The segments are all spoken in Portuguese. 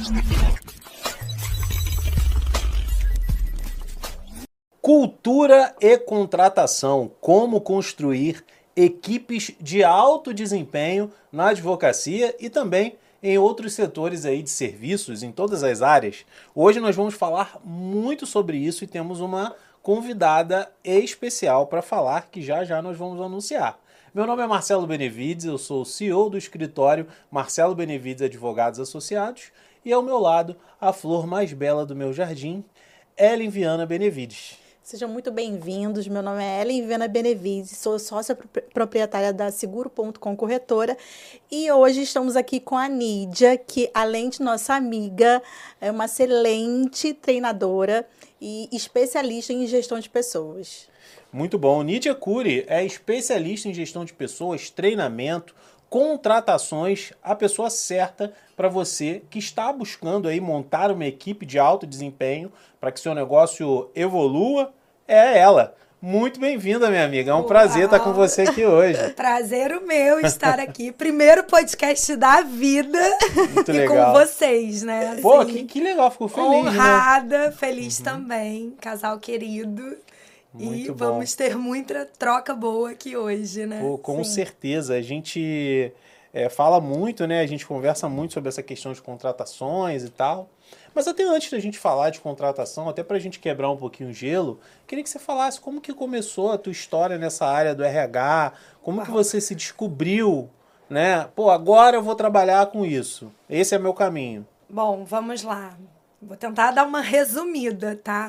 Cultura e contratação. Como construir equipes de alto desempenho na advocacia e também em outros setores aí de serviços, em todas as áreas. Hoje nós vamos falar muito sobre isso e temos uma convidada especial para falar que já já nós vamos anunciar. Meu nome é Marcelo Benevides, eu sou o CEO do escritório Marcelo Benevides Advogados Associados e ao meu lado a flor mais bela do meu jardim, Ellen Viana Benevides. Sejam muito bem-vindos. Meu nome é Ellen Viana Benevides, sou sócia proprietária da Seguro.com Corretora e hoje estamos aqui com a Nídia, que além de nossa amiga, é uma excelente treinadora e especialista em gestão de pessoas. Muito bom. Nídia Curi é especialista em gestão de pessoas, treinamento, contratações, a pessoa certa para você que está buscando aí montar uma equipe de alto desempenho para que seu negócio evolua, é ela. Muito bem-vinda, minha amiga. É um prazer estar com você aqui hoje. Prazer o meu estar aqui. Primeiro podcast da vida. Muito e legal. com vocês, né? Assim, Pô, que legal. Fico feliz. Honrada, feliz também. Casal querido. Muito e bom. Vamos ter muita troca boa aqui hoje, né? Pô, com Sim. certeza. A gente fala muito, né? A gente conversa muito sobre essa questão de contratações e tal. Mas até antes da gente falar de contratação, até pra gente quebrar um pouquinho o gelo, queria que você falasse como que começou a tua história nessa área do RH, como que você se descobriu, né? Pô, agora eu vou trabalhar com isso. Esse é meu caminho. Bom, vamos lá. Vou tentar dar uma resumida, tá?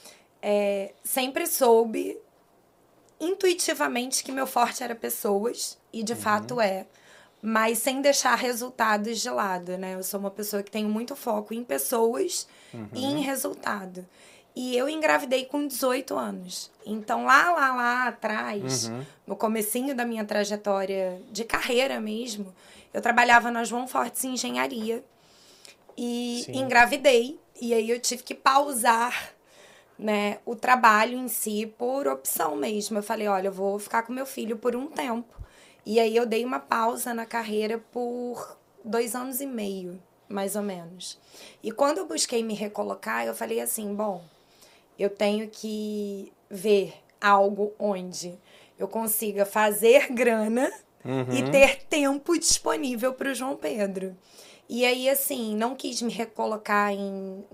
Sempre soube intuitivamente que meu forte era pessoas, e de fato é. Mas sem deixar resultados de lado, né? Eu sou uma pessoa que tem muito foco em pessoas e em resultado. E eu engravidei com 18 anos. Então, lá atrás, no comecinho da minha trajetória de carreira mesmo, eu trabalhava na João Fortes Engenharia e engravidei. E aí eu tive que pausar, né, o trabalho em si por opção mesmo. Eu falei, olha, eu vou ficar com meu filho por um tempo. E aí eu dei uma pausa na carreira por 2 anos e meio, mais ou menos. E quando eu busquei me recolocar, eu falei assim, bom, eu tenho que ver algo onde eu consiga fazer grana e ter tempo disponível para o João Pedro. E aí, assim, não quis me recolocar em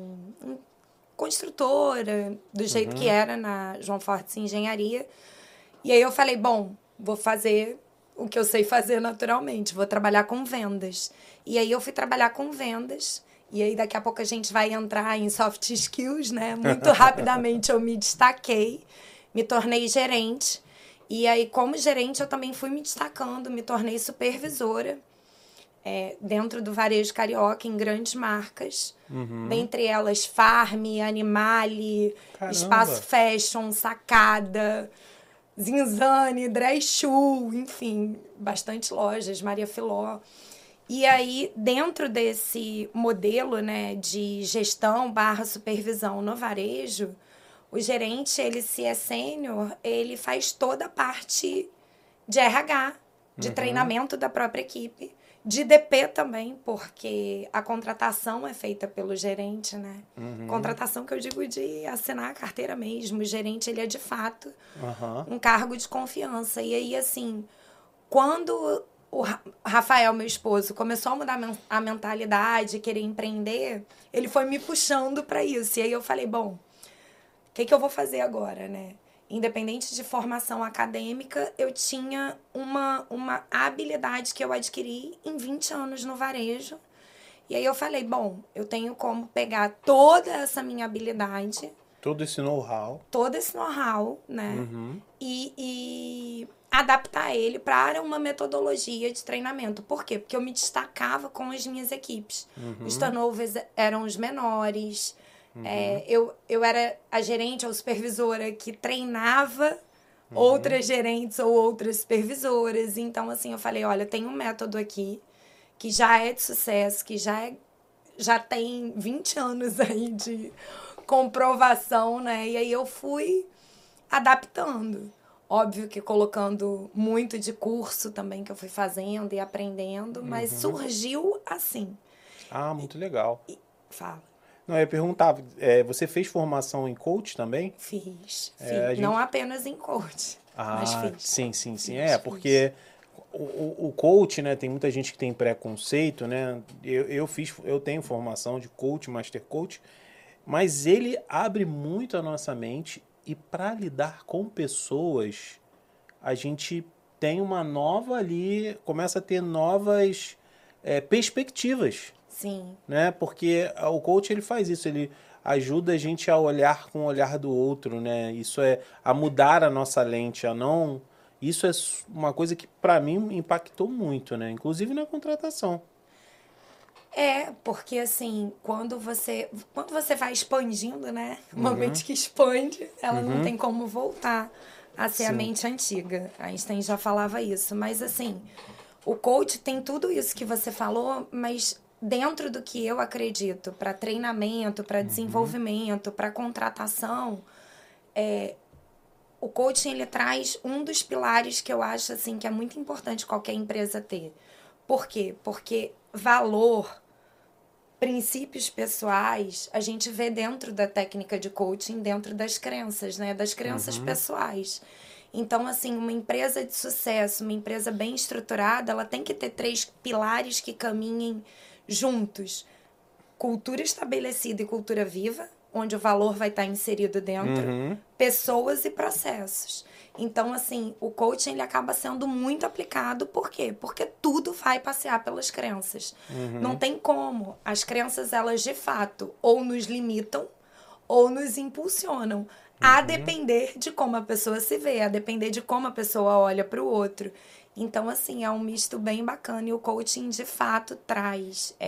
construtora, do jeito que era na João Fortes Engenharia. E aí eu falei, bom, vou fazer o que eu sei fazer naturalmente, vou trabalhar com vendas. E aí eu fui trabalhar com vendas, e aí daqui a pouco a gente vai entrar em soft skills, né? Muito rapidamente eu me destaquei, me tornei gerente, e aí como gerente eu também fui me destacando, me tornei supervisora, dentro do varejo carioca, em grandes marcas, dentre elas Farm, Animale, Caramba. Espaço Fashion, Sacada, Zinzane, Drechu, enfim, bastante lojas, Maria Filó. E aí, dentro desse modelo, né, de gestão / supervisão no varejo, o gerente, ele se é sênior, ele faz toda a parte de RH, de treinamento da própria equipe, de DP também, porque a contratação é feita pelo gerente, né? Contratação que eu digo de assinar a carteira mesmo. O gerente, ele é de fato um cargo de confiança. E aí, assim, quando o Rafael, meu esposo, começou a mudar a mentalidade, querer empreender, ele foi me puxando para isso. E aí eu falei, bom, o que eu vou fazer agora, né? Independente de formação acadêmica, eu tinha uma habilidade que eu adquiri em 20 anos no varejo. E aí eu falei, bom, eu tenho como pegar toda essa minha habilidade, Todo esse know-how, né? E adaptar ele para uma metodologia de treinamento. Por quê? Porque eu me destacava com as minhas equipes. Os turnovers eram os menores. Eu era a gerente ou supervisora que treinava outras gerentes ou outras supervisoras. Então, assim, eu falei, olha, tem um método aqui que já é de sucesso, que já tem 20 anos aí de comprovação, né? E aí eu fui adaptando. Óbvio que colocando muito de curso também que eu fui fazendo e aprendendo, mas surgiu assim. Ah, muito legal. Fala. Não, eu ia perguntar, você fez formação em coach também? Fiz. A gente... Não apenas em coach, mas Ah, fiz. sim. Fiz. Porque o coach, né, tem muita gente que tem preconceito, né? Eu tenho formação de coach, master coach, mas ele abre muito a nossa mente e para lidar com pessoas, a gente tem uma nova ali, começa a ter novas perspectivas. Sim. Né? Porque o coach ele faz isso, ele ajuda a gente a olhar com o olhar do outro, né? Isso é a mudar a nossa lente, a não. Isso é uma coisa que para mim impactou muito, né? Inclusive na contratação. Porque assim, quando você vai expandindo, né? Uma mente que expande, ela não tem como voltar a ser a mente antiga. Einstein já falava isso. Mas assim, o coach tem tudo isso que você falou, mas dentro do que eu acredito, para treinamento, para desenvolvimento, para contratação, o coaching ele traz um dos pilares que eu acho assim que é muito importante qualquer empresa ter. Por quê? Porque valor, princípios pessoais, a gente vê dentro da técnica de coaching, dentro das crenças, né? Das crenças pessoais. Então, assim, uma empresa de sucesso, uma empresa bem estruturada, ela tem que ter 3 pilares que caminhem juntos. Cultura estabelecida e cultura viva, onde o valor vai estar inserido dentro, pessoas e processos. Então, assim, o coaching ele acaba sendo muito aplicado. Por quê? Porque tudo vai passear pelas crenças. Não tem como. As crenças, elas de fato, ou nos limitam, ou nos impulsionam. A depender de como a pessoa se vê, a depender de como a pessoa olha para o outro. Então, assim, é um misto bem bacana. E o coaching, de fato, traz...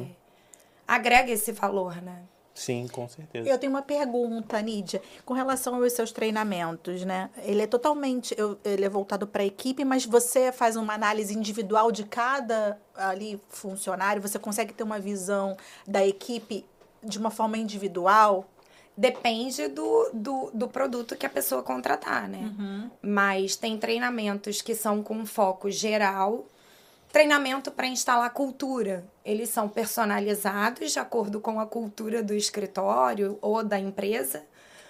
agrega esse valor, né? Sim, com certeza. Eu tenho uma pergunta, Nídia, com relação aos seus treinamentos, né? Ele é totalmente, ele é voltado para a equipe, mas você faz uma análise individual de cada ali funcionário? Você consegue ter uma visão da equipe de uma forma individual? Depende do produto que a pessoa contratar, né? Mas tem treinamentos que são com foco geral. Treinamento para instalar cultura. Eles são personalizados de acordo com a cultura do escritório ou da empresa,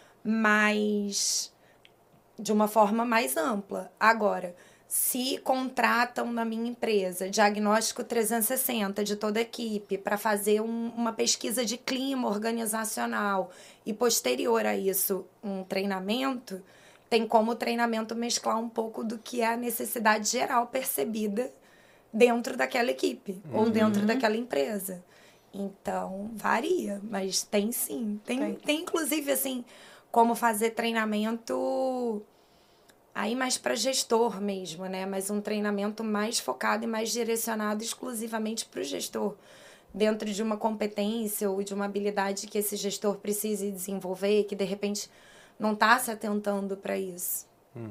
mas de uma forma mais ampla. Agora, se contratam na minha empresa diagnóstico 360 de toda a equipe para fazer uma pesquisa de clima organizacional e posterior a isso um treinamento, tem como o treinamento mesclar um pouco do que é a necessidade geral percebida dentro daquela equipe ou dentro daquela empresa. Então, varia, mas tem sim. Tem inclusive, assim, como fazer treinamento aí mais para gestor mesmo, né? Mas um treinamento mais focado e mais direcionado exclusivamente para o gestor, dentro de uma competência ou de uma habilidade que esse gestor precise desenvolver, que de repente não está se atentando para isso.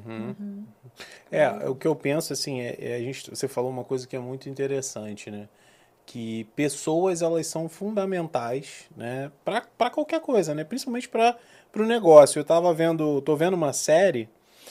O que eu penso, assim, você falou uma coisa que é muito interessante, né? Que pessoas, elas são fundamentais, né? Para qualquer coisa, né? Principalmente para o negócio. Tô vendo uma série,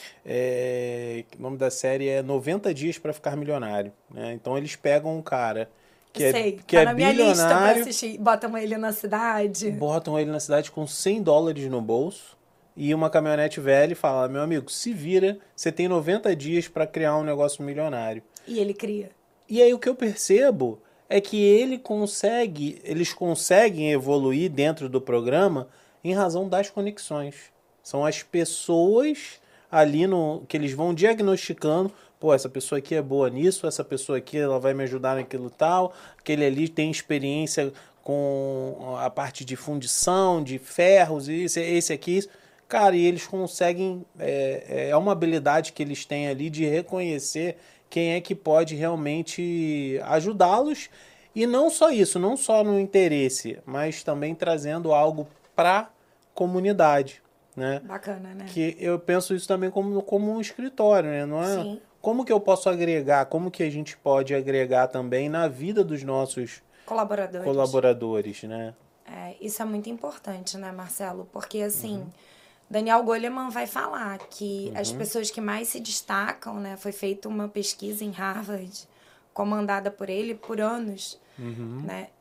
o nome da série é 90 Dias para Ficar Milionário, né? Então eles pegam um cara que é na minha lista pra bilionário, assistir. Botam ele na cidade. botam ele na cidade com $100 no bolso e uma caminhonete velha e fala, meu amigo, se vira, você tem 90 dias para criar um negócio milionário. E ele cria. E aí o que eu percebo é que eles conseguem evoluir dentro do programa em razão das conexões. São as pessoas ali que eles vão diagnosticando, pô, essa pessoa aqui é boa nisso, essa pessoa aqui ela vai me ajudar naquilo tal, aquele ali tem experiência com a parte de fundição, de ferros, esse aqui, isso. Cara, e eles conseguem, é uma habilidade que eles têm ali de reconhecer quem é que pode realmente ajudá-los. E não só isso, não só no interesse, mas também trazendo algo para a comunidade, né? Bacana, né? Que eu penso isso também como um escritório, né? Não é? Sim. Como que eu posso agregar, como que a gente pode agregar também na vida dos nossos colaboradores, né? Isso é muito importante, né, Marcelo? Porque, assim, Daniel Goleman vai falar que as pessoas que mais se destacam, né? Foi feita uma pesquisa em Harvard, comandada por ele por anos, né?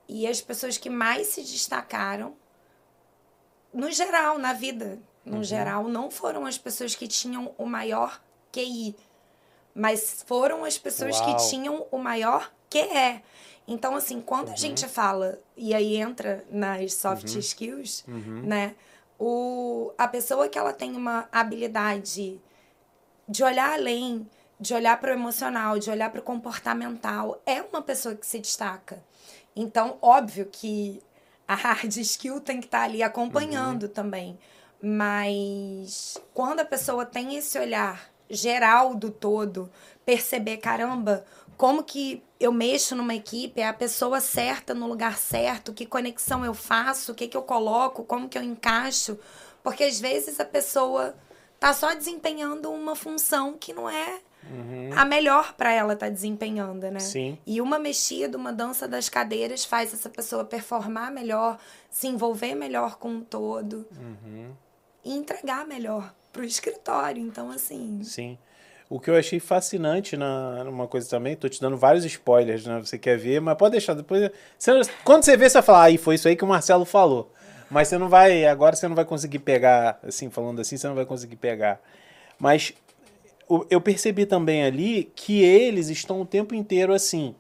E as pessoas que mais se destacaram, no geral, na vida, no geral, não foram as pessoas que tinham o maior QI, mas foram as pessoas que tinham o maior QE. Então, assim, quando a gente fala, e aí entra nas soft skills, né? A pessoa que ela tem uma habilidade de olhar além, de olhar para o emocional, de olhar para o comportamental, é uma pessoa que se destaca. Então, óbvio que a hard skill tem que estar ali acompanhando também. Mas quando a pessoa tem esse olhar geral do todo, perceber, caramba, como que eu mexo numa equipe, é a pessoa certa no lugar certo, que conexão eu faço, o que eu coloco, como que eu encaixo. Porque às vezes a pessoa tá só desempenhando uma função que não é a melhor para ela estar desempenhando, né? Sim. E uma mexida, uma dança das cadeiras faz essa pessoa performar melhor, se envolver melhor com o todo e entregar melhor pro escritório. Então, assim... Sim. O que eu achei fascinante numa coisa também, tô te dando vários spoilers, né? Você quer ver, mas pode deixar depois. Quando você ver, você vai falar, aí foi isso aí que o Marcelo falou. Mas você não vai, agora você não vai conseguir pegar, assim, falando assim, você não vai conseguir pegar. Mas eu percebi também ali que eles estão o tempo inteiro assim,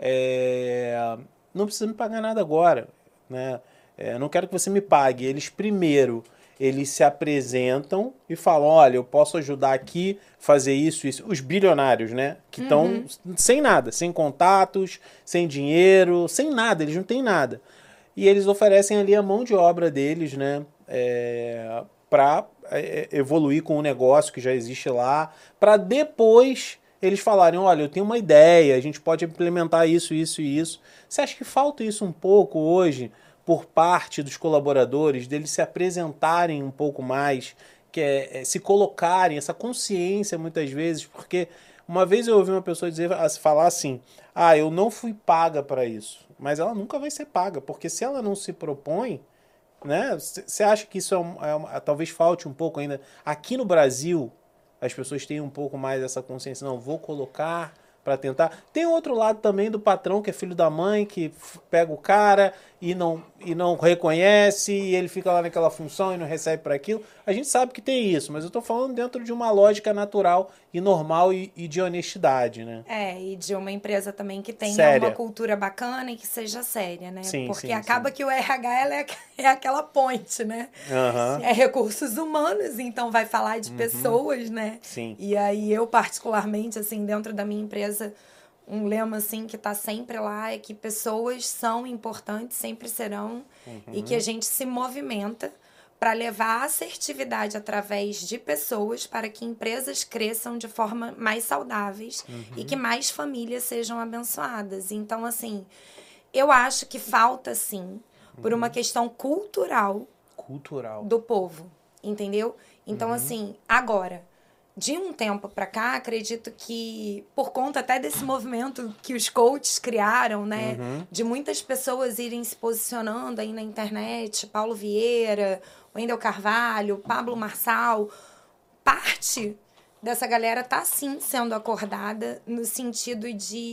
não precisa me pagar nada agora, né? Não quero que você me pague. Eles se apresentam e falam, olha, eu posso ajudar aqui, fazer isso. Os bilionários, né? Que estão sem nada, sem contatos, sem dinheiro, sem nada, eles não têm nada. E eles oferecem ali a mão de obra deles, né? Para evoluir com o negócio que já existe lá, para depois eles falarem, olha, eu tenho uma ideia, a gente pode implementar isso, isso e isso. Você acha que falta isso um pouco hoje por parte dos colaboradores, deles se apresentarem um pouco mais, se colocarem, essa consciência muitas vezes, porque uma vez eu ouvi uma pessoa falar assim, eu não fui paga para isso, mas ela nunca vai ser paga, porque se ela não se propõe, né? Você acha que isso talvez falte um pouco ainda? Aqui no Brasil, as pessoas têm um pouco mais essa consciência, não, vou colocar para tentar. Tem outro lado também do patrão, que é filho da mãe, que pega o cara e não reconhece, e ele fica lá naquela função e não recebe para aquilo. A gente sabe que tem isso, mas eu tô falando dentro de uma lógica natural e normal e de honestidade, né? E de uma empresa também que tenha séria. Uma cultura bacana e que seja séria, né? Sim, porque sim, acaba sim. que o RH é aquela ponte, né? É recursos humanos, então vai falar de pessoas, né? Sim. E aí eu, particularmente, assim, dentro da minha empresa, um lema, assim, que tá sempre lá é que pessoas são importantes, sempre serão, e que a gente se movimenta para levar a assertividade através de pessoas para que empresas cresçam de forma mais saudáveis e que mais famílias sejam abençoadas. Então, assim, eu acho que falta, sim, por uma questão cultural do povo, entendeu? Então, assim, agora, de um tempo para cá, acredito que, por conta até desse movimento que os coaches criaram, né? De muitas pessoas irem se posicionando aí na internet, Paulo Vieira, Wendel Carvalho, Pablo Marçal, parte dessa galera tá, sim, sendo acordada no sentido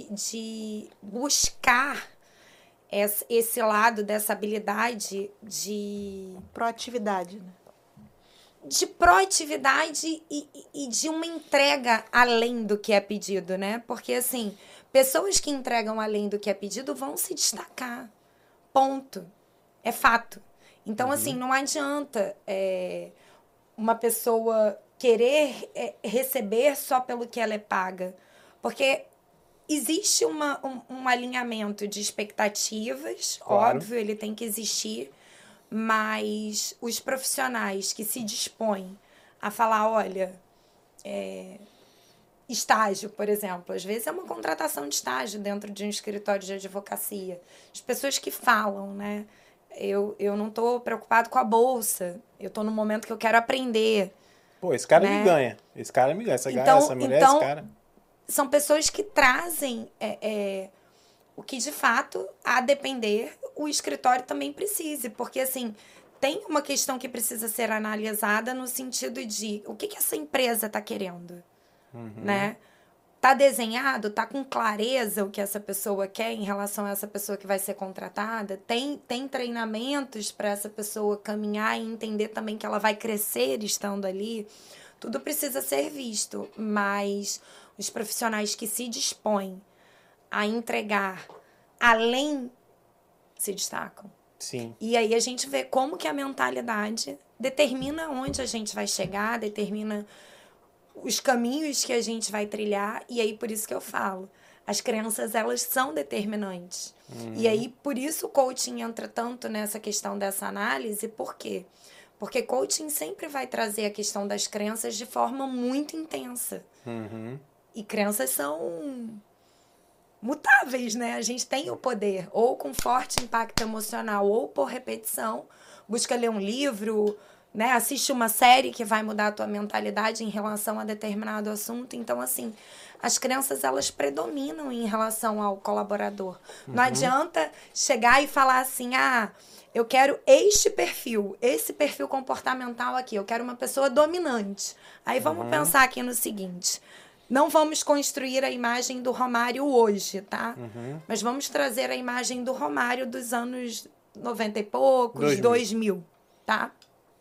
de buscar esse lado dessa habilidade de... Proatividade, né? De proatividade e de uma entrega além do que é pedido, né? Porque, assim, pessoas que entregam além do que é pedido vão se destacar. Ponto. É fato. Então, assim, não adianta uma pessoa querer receber só pelo que ela é paga. Porque existe um alinhamento de expectativas, claro. Óbvio, ele tem que existir. Mas os profissionais que se dispõem a falar, olha, estágio, por exemplo, às vezes é uma contratação de estágio dentro de um escritório de advocacia. As pessoas que falam, né? Eu não estou preocupado com a bolsa, eu estou no momento que eu quero aprender. Pô, esse cara né? me ganha. Esse cara me ganha. Essa mulher, então, esse cara. São pessoas que trazem o que, de fato, a depender, o escritório também precise. Porque, assim, tem uma questão que precisa ser analisada no sentido de o que essa empresa está querendo, né? Tá desenhado, tá com clareza o que essa pessoa quer em relação a essa pessoa que vai ser contratada? Tem treinamentos para essa pessoa caminhar e entender também que ela vai crescer estando ali? Tudo precisa ser visto, mas os profissionais que se dispõem a entregar além se destacam. Sim. E aí a gente vê como que a mentalidade determina onde a gente vai chegar, determina os caminhos que a gente vai trilhar, e aí por isso que eu falo, as crenças, elas são determinantes. E aí por isso o coaching entra tanto nessa questão dessa análise, por quê? Porque coaching sempre vai trazer a questão das crenças de forma muito intensa. E crenças são mutáveis, né? A gente tem o poder, ou com forte impacto emocional, ou por repetição, busca ler um livro, né? Assiste uma série que vai mudar a tua mentalidade em relação a determinado assunto. Então, assim, as crenças, elas predominam em relação ao colaborador. Não adianta chegar e falar assim, eu quero esse perfil comportamental aqui, eu quero uma pessoa dominante. Aí vamos pensar aqui no seguinte, não vamos construir a imagem do Romário hoje, tá? Mas vamos trazer a imagem do Romário dos anos 90 e poucos, 2000, tá?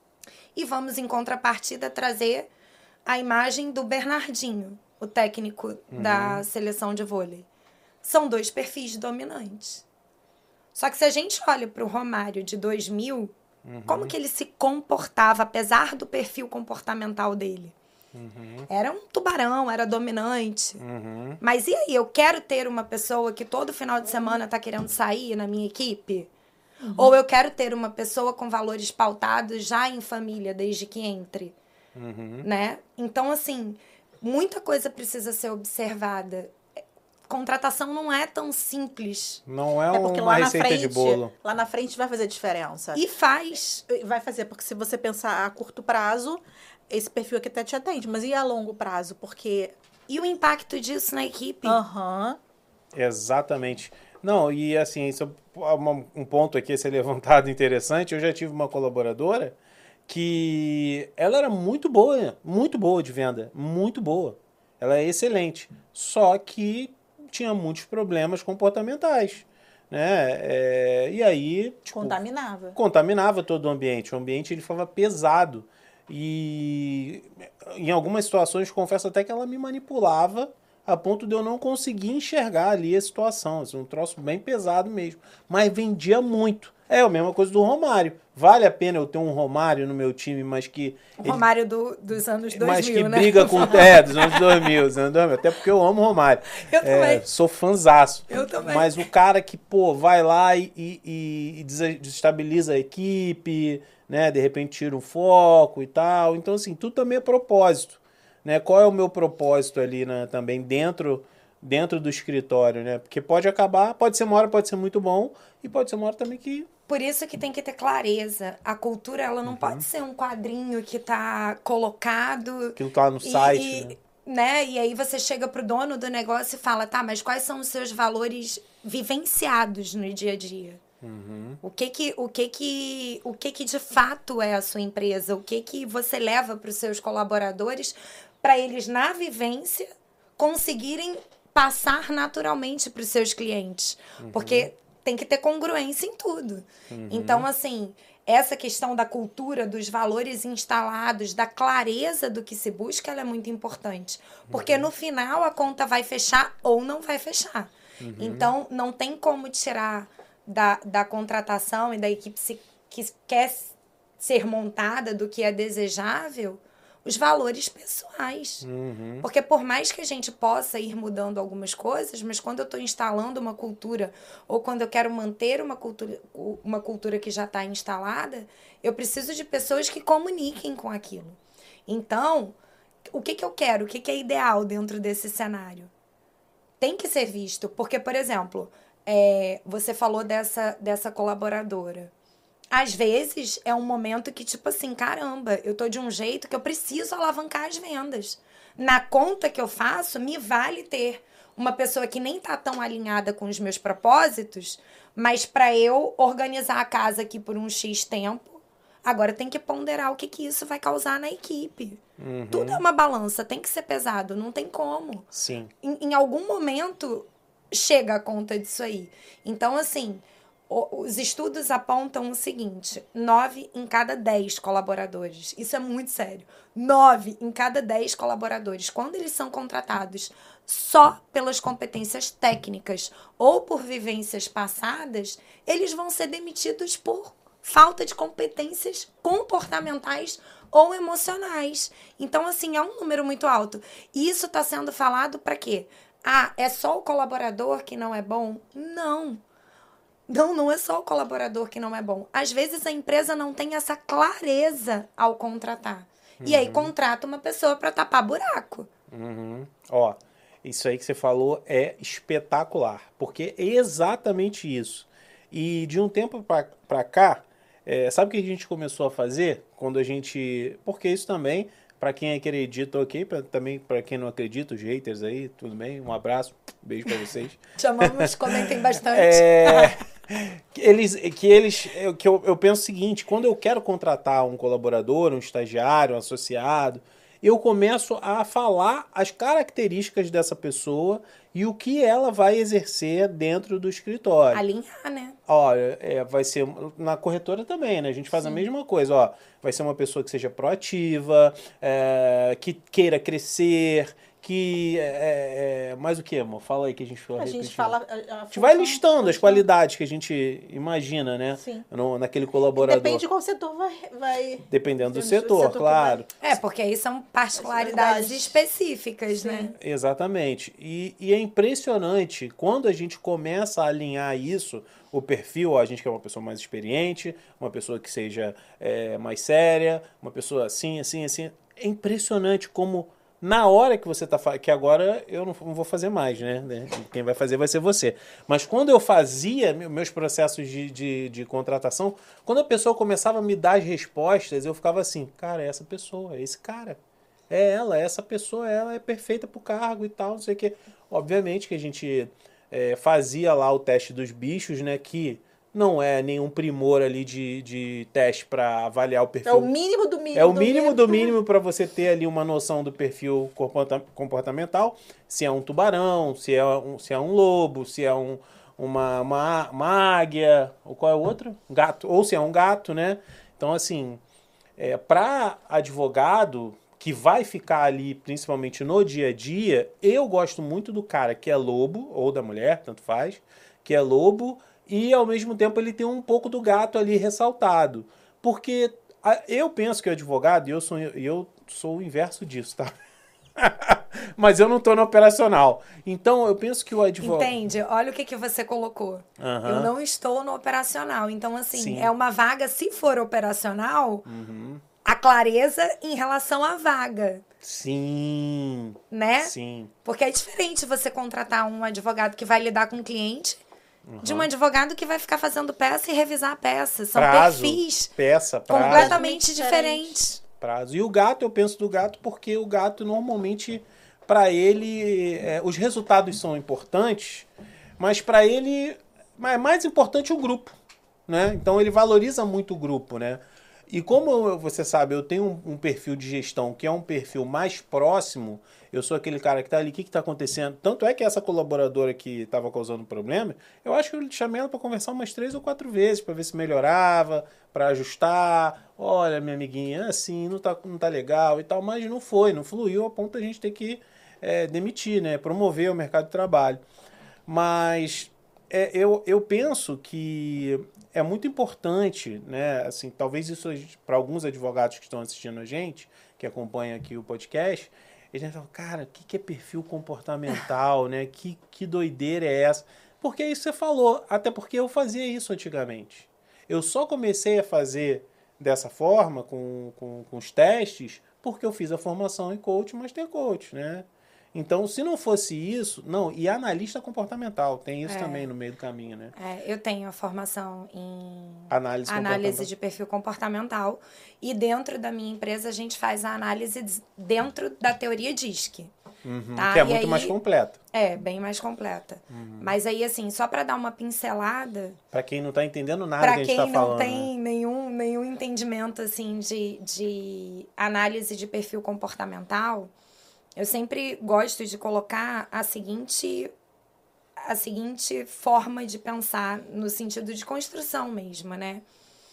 E vamos, em contrapartida, trazer a imagem do Bernardinho, o técnico da seleção de vôlei. São dois perfis dominantes. Só que se a gente olha para o Romário de 2000, como que ele se comportava, apesar do perfil comportamental dele? Era um tubarão, era dominante. Mas e aí, eu quero ter uma pessoa que todo final de semana está querendo sair na minha equipe? Ou eu quero ter uma pessoa com valores pautados já em família, desde que entre, né? Então, assim, muita coisa precisa ser observada. Contratação não é tão simples. Não é uma receita de bolo. Lá na frente vai fazer diferença. E faz. Vai fazer, porque se você pensar a curto prazo, esse perfil aqui até te atende, mas e a longo prazo? Porque... E o impacto disso na equipe? Exatamente. Não, e assim, isso é um ponto aqui a ser levantado interessante. Eu já tive uma colaboradora que ela era muito boa de venda, muito boa. Ela é excelente, só que tinha muitos problemas comportamentais, né? E aí... Tipo, contaminava todo o ambiente. O ambiente, ele ficava pesado. E em algumas situações, confesso até que ela me manipulava a ponto de eu não conseguir enxergar ali a situação. Assim, um troço bem pesado mesmo. Mas vendia muito. É a mesma coisa do Romário. Vale a pena eu ter um Romário no meu time, mas que... Romário dos anos 2000, mas que né? briga com... dos anos 2000. Até porque eu amo o Romário. Eu também. Sou fanzaço. Eu também. Mas o cara que, vai lá e desestabiliza a equipe, né? De repente tira um foco e tal. Então, assim, tudo também é propósito. Né? Qual é o meu propósito ali, né? Também dentro do escritório, né? Porque pode acabar, pode ser uma hora, pode ser muito bom, e pode ser uma hora também que... Por isso que tem que ter clareza. A cultura, ela não pode ser um quadrinho que tá colocado... Aquilo tá no site, né? E aí você chega pro dono do negócio e fala, tá, mas quais são os seus valores vivenciados no dia a dia? O que que de fato é a sua empresa? O que você leva para os seus colaboradores para eles, na vivência, conseguirem passar naturalmente para os seus clientes? Porque tem que ter congruência em tudo. Então, assim, essa questão da cultura, dos valores instalados, da clareza do que se busca, ela é muito importante. Porque no final a conta vai fechar ou não vai fechar. Então, não tem como tirar da contratação e da equipe que quer ser montada, do que é desejável, os valores pessoais. Porque por mais que a gente possa ir mudando algumas coisas, mas quando eu estou instalando uma cultura, ou quando eu quero manter uma cultura que já está instalada, eu preciso de pessoas que comuniquem com aquilo. Então, o que eu quero? O que é ideal dentro desse cenário? Tem que ser visto. Porque, por exemplo, você falou dessa colaboradora. Às vezes, é um momento que, tipo assim, caramba, eu tô de um jeito que eu preciso alavancar as vendas. Na conta que eu faço, me vale ter uma pessoa que nem tá tão alinhada com os meus propósitos, mas para eu organizar a casa aqui por um X tempo, Agora tem que ponderar o que isso vai causar na equipe. Tudo é uma balança, tem que ser pesado, não tem como. Sim. Em algum momento chega a conta disso aí. Então, assim, os estudos apontam o seguinte: 9 em cada 10 colaboradores. Isso é muito sério. 9 em cada 10 colaboradores, quando eles são contratados só pelas competências técnicas ou por vivências passadas, eles vão ser demitidos por falta de competências comportamentais ou emocionais. Então, assim, é um número muito alto. E isso está sendo falado para quê? Ah, é só o colaborador que não é bom? Não. Não é só o colaborador que não é bom. Às vezes a empresa não tem essa clareza ao contratar. E aí contrata uma pessoa para tapar buraco. Ó, isso aí que você falou é espetacular, porque é exatamente isso. E de um tempo para cá, sabe o que a gente começou a fazer? Quando a gente... Porque isso também, para quem acredita, ok, também para quem não acredita, os haters aí, tudo bem? Um abraço, beijo para vocês. Chamamos, comentem bastante. Eu penso o seguinte: quando eu quero contratar um colaborador, um estagiário, um associado, eu começo a falar as características dessa pessoa e o que ela vai exercer dentro do escritório. Alinhar, né? Olha, vai ser na corretora também, né? A gente faz a mesma coisa, ó. Vai ser uma pessoa que seja proativa, que queira crescer, que mais o que, amor? Fala aí que a gente fala. A gente fala... A gente vai listando as qualidades que a gente imagina, né? Sim. Naquele colaborador. Depende de qual setor vai... Dependendo do setor, claro. Porque aí são particularidades específicas, né? Exatamente. E é impressionante quando a gente começa a alinhar isso, o perfil, a gente quer uma pessoa mais experiente, uma pessoa que seja mais séria, uma pessoa assim. É impressionante como... Na hora que você tá... Que agora eu não vou fazer mais, né? Quem vai fazer vai ser você. Mas quando eu fazia meus processos de contratação, quando a pessoa começava a me dar as respostas, eu ficava assim, cara, é essa pessoa, é esse cara. É ela, essa pessoa, ela é perfeita pro cargo e tal, não sei o quê. Obviamente que a gente fazia lá o teste dos bichos, né? Que não é nenhum primor ali de teste para avaliar o perfil. É o mínimo do mínimo. É o mínimo do mínimo para você ter ali uma noção do perfil comportamental. Se é um tubarão, se é um lobo, se é uma águia, ou qual é o outro? Gato. Ou se é um gato, né? Então, assim, para advogado que vai ficar ali, principalmente no dia a dia, eu gosto muito do cara que é lobo, ou da mulher, tanto faz, que é lobo, e ao mesmo tempo ele tem um pouco do gato ali ressaltado. Porque eu penso que o advogado, e eu sou o inverso disso, tá? Mas eu não estou no operacional. Então eu penso que o advogado... Entende? Olha o que você colocou. Eu não estou no operacional. Então, assim, Sim. é uma vaga, se for operacional, a clareza em relação à vaga. Sim. Né? Sim. Porque é diferente você contratar um advogado que vai lidar com o cliente de um advogado que vai ficar fazendo peça e revisar a peça. São perfis prazo, completamente diferentes. Prazo. E o gato, eu penso do gato porque o gato normalmente, para ele, os resultados são importantes, mas para ele é mais importante o grupo, né? Então ele valoriza muito o grupo, né? E como você sabe, eu tenho um perfil de gestão que é um perfil mais próximo, eu sou aquele cara que está ali, o que está acontecendo? Tanto é que essa colaboradora que estava causando problema, eu acho que eu chamei ela para conversar umas 3 ou 4 vezes, para ver se melhorava, para ajustar. Olha, minha amiguinha, assim, não tá legal e tal, mas não fluiu a ponto de a gente ter que demitir, né? Promover o mercado de trabalho. Mas eu penso que é muito importante, né? Assim, talvez isso para alguns advogados que estão assistindo a gente, que acompanham aqui o podcast, eles falam, cara, o que é perfil comportamental, né? Que doideira é essa? Porque isso você falou, até porque eu fazia isso antigamente. Eu só comecei a fazer dessa forma, com os testes, porque eu fiz a formação em coach, Master Coach, né? Então, se não fosse isso... Não, e analista comportamental, tem isso também no meio do caminho, né? Eu tenho a formação em análise de perfil comportamental. E dentro da minha empresa, a gente faz a análise dentro da teoria DISC. Tá? Que é muito mais completa. É, bem mais completa. Mas aí, assim, só para dar uma pincelada... Para quem não tá entendendo nada que a gente tá falando. Para quem não tem nenhum entendimento, assim, de análise de perfil comportamental, eu sempre gosto de colocar a seguinte forma de pensar, no sentido de construção mesmo, né?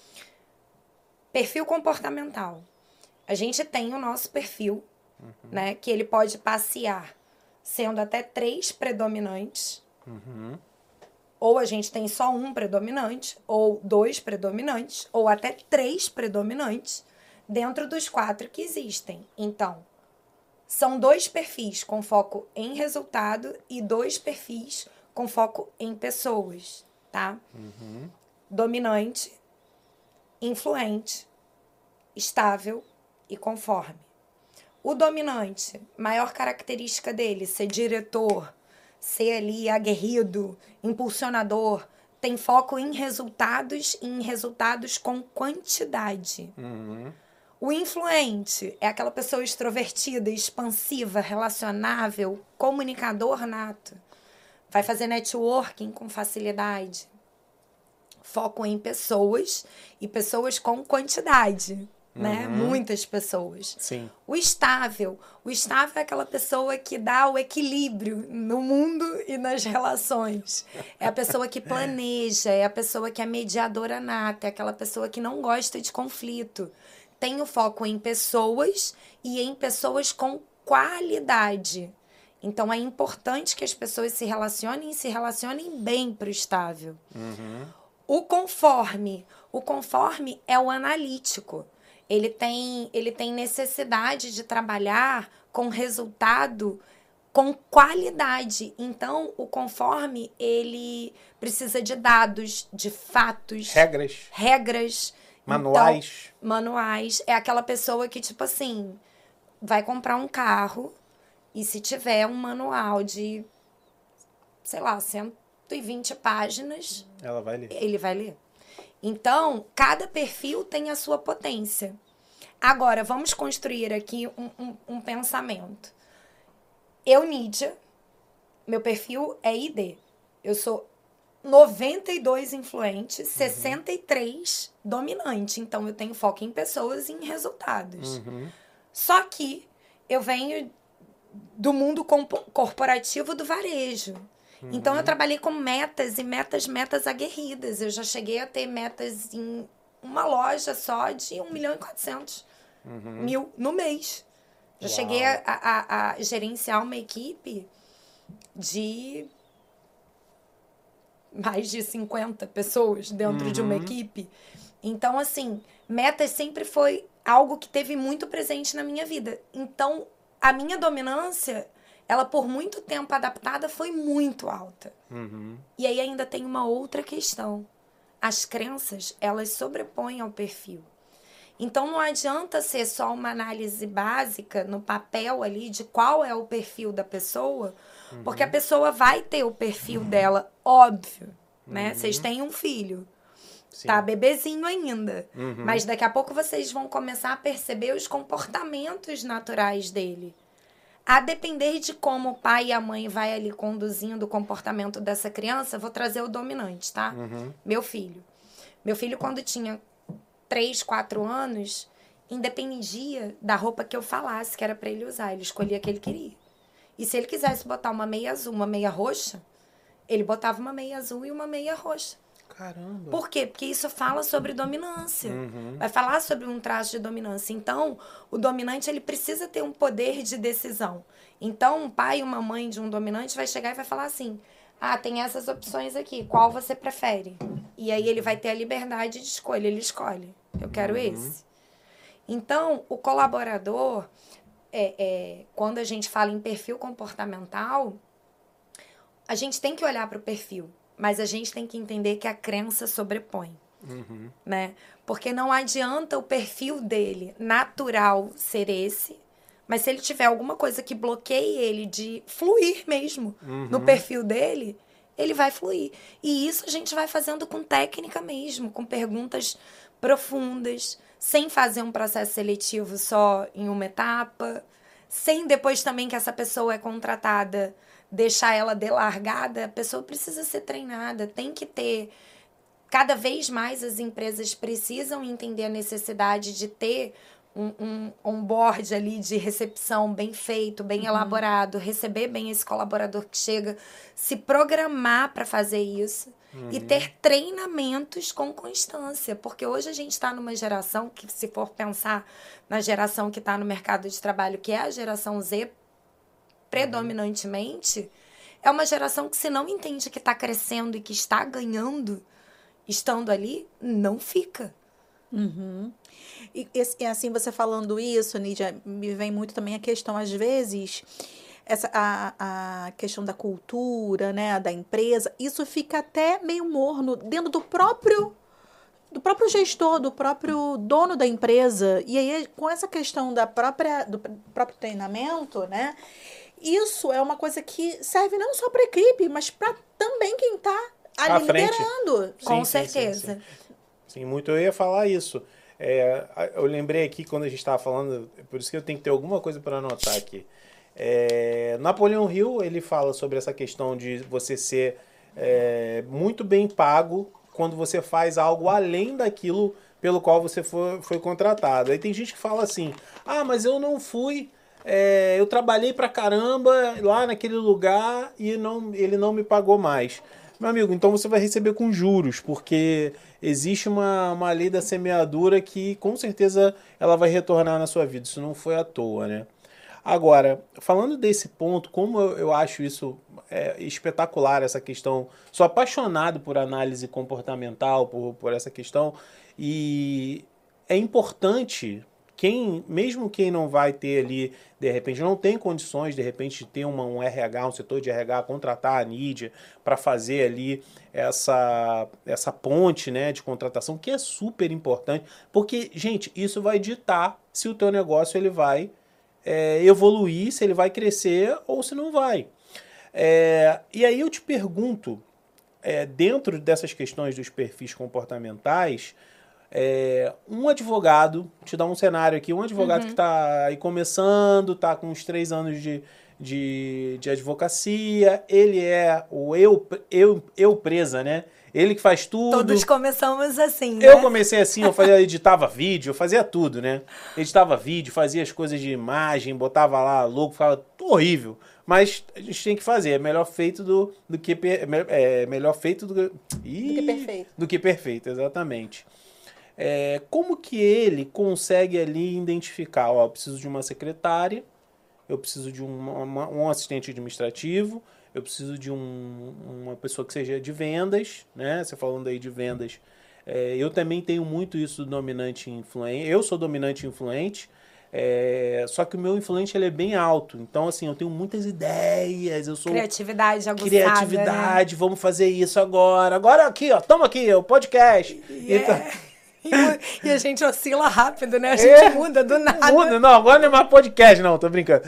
Perfil comportamental. A gente tem o nosso perfil, né? Que ele pode passear sendo até 3 predominantes. Ou a gente tem só um predominante, ou 2 predominantes, ou até 3 predominantes dentro dos 4 que existem. Então, são 2 perfis com foco em resultado e 2 perfis com foco em pessoas, tá? Dominante, influente, estável e conforme. O dominante, maior característica dele, ser diretor, ser ali aguerrido, impulsionador, tem foco em resultados e em resultados com quantidade. O influente é aquela pessoa extrovertida, expansiva, relacionável, comunicador nato. Vai fazer networking com facilidade. Foco em pessoas e pessoas com quantidade, né? Muitas pessoas. Sim. O estável é aquela pessoa que dá o equilíbrio no mundo e nas relações. É a pessoa que planeja, é a pessoa que é mediadora nata, é aquela pessoa que não gosta de conflito. Tem o foco em pessoas e em pessoas com qualidade. Então, é importante que as pessoas se relacionem bem para o estável. O conforme é o analítico. Ele tem necessidade de trabalhar com resultado, com qualidade. Então, o conforme, ele precisa de dados, de fatos. Regras. Manuais. Então, manuais. É aquela pessoa que, tipo assim, vai comprar um carro e se tiver um manual de, sei lá, 120 páginas... Ela vai ler. Ele vai ler. Então, cada perfil tem a sua potência. Agora, vamos construir aqui um pensamento. Eu, Nídia, meu perfil é ID. Eu sou 92 influente, 63 dominante. Então, eu tenho foco em pessoas e em resultados. Só que eu venho do mundo corporativo do varejo. Então, eu trabalhei com metas e metas aguerridas. Eu já cheguei a ter metas em uma loja só de 1.400.000 no mês. Já cheguei a gerenciar uma equipe de mais de 50 pessoas dentro de uma equipe. Então, assim, metas sempre foi algo que teve muito presente na minha vida. Então, a minha dominância... ela, por muito tempo adaptada, foi muito alta. E aí ainda tem uma outra questão. As crenças, elas sobrepõem ao perfil. Então, não adianta ser só uma análise básica, no papel ali, de qual é o perfil da pessoa, porque a pessoa vai ter o perfil dela, óbvio, né? Vocês têm um filho. Sim. Tá bebezinho ainda. Mas daqui a pouco vocês vão começar a perceber os comportamentos naturais dele. A depender de como o pai e a mãe vai ali conduzindo o comportamento dessa criança, vou trazer o dominante, tá? Meu filho. Meu filho, quando tinha 3, 4 anos, independia da roupa que eu falasse que era para ele usar. Ele escolhia a que ele queria. E se ele quisesse botar uma meia azul, uma meia roxa, ele botava uma meia azul e uma meia roxa. Caramba. Por quê? Porque isso fala sobre dominância. Vai falar sobre um traço de dominância. Então, o dominante, ele precisa ter um poder de decisão. Então, um pai e uma mãe de um dominante vai chegar e vai falar assim: ah, tem essas opções aqui, qual você prefere? E aí ele vai ter a liberdade de escolha, ele escolhe. Eu quero esse. Então, o colaborador, quando a gente fala em perfil comportamental, a gente tem que olhar para o perfil. Mas a gente tem que entender que a crença sobrepõe, né? Porque não adianta o perfil dele natural ser esse, mas se ele tiver alguma coisa que bloqueie ele de fluir mesmo no perfil dele, ele vai fluir. E isso a gente vai fazendo com técnica mesmo, com perguntas profundas, sem fazer um processo seletivo só em uma etapa, sem depois também que essa pessoa é contratada, deixar ela delargada, a pessoa precisa ser treinada, tem que ter. Cada vez mais as empresas precisam entender a necessidade de ter um onboard ali de recepção bem feito, bem elaborado, receber bem esse colaborador que chega, se programar para fazer isso e ter treinamentos com constância. Porque hoje a gente está numa geração que, se for pensar na geração que está no mercado de trabalho, que é a geração Z, predominantemente, é uma geração que, se não entende que está crescendo e que está ganhando, estando ali, não fica. E assim, você falando isso, Nídia, me vem muito também a questão, às vezes, a questão da cultura, né, da empresa, isso fica até meio morno dentro do próprio gestor, do próprio dono da empresa. E aí, com essa questão do próprio treinamento, né, isso é uma coisa que serve não só para a equipe, mas para também quem está ali liderando. Com certeza. Sim, muito eu ia falar isso. Eu lembrei aqui quando a gente estava falando, por isso que eu tenho que ter alguma coisa para anotar aqui. Napoleão Hill, ele fala sobre essa questão de você ser muito bem pago quando você faz algo além daquilo pelo qual você foi contratado. Aí tem gente que fala assim, mas eu não fui, eu trabalhei pra caramba lá naquele lugar e ele não me pagou mais. Meu amigo, então você vai receber com juros, porque existe uma lei da semeadura que com certeza ela vai retornar na sua vida. Isso não foi à toa, né? Agora, falando desse ponto, como eu acho isso espetacular, essa questão, sou apaixonado por análise comportamental, por essa questão, e é importante, mesmo quem não vai ter ali, de repente, não tem condições, de repente, de ter um RH, um setor de RH, contratar a Nídia para fazer ali essa ponte, né, de contratação, que é super importante, porque, gente, isso vai ditar se o teu negócio ele vai evoluir, se ele vai crescer ou se não vai. E aí eu te pergunto, dentro dessas questões dos perfis comportamentais, um advogado, te dá um cenário aqui, um advogado que está aí começando, está com uns 3 anos de advocacia, ele é o eu presa, né? Ele que faz tudo. Todos começamos assim, né? Eu comecei assim, editava vídeo, eu fazia tudo, né? Editava vídeo, fazia as coisas de imagem, botava lá logo, ficava horrível. Mas a gente tem que fazer, é melhor feito do que perfeito. Do que perfeito, exatamente. Como que ele consegue ali identificar, eu preciso de uma secretária, eu preciso de um assistente administrativo, eu preciso de uma pessoa que seja de vendas, né? Você falando aí de vendas, eu também tenho muito isso do dominante e influente, eu sou dominante e influente, só que o meu influente ele é bem alto, então assim, eu tenho muitas ideias, eu sou... Criatividade aguçada, Criatividade, né? Vamos fazer isso agora aqui, ó, toma aqui, o podcast. Então... E a gente oscila rápido, né? A gente muda do nada. Não, agora não é mais podcast, não, tô brincando.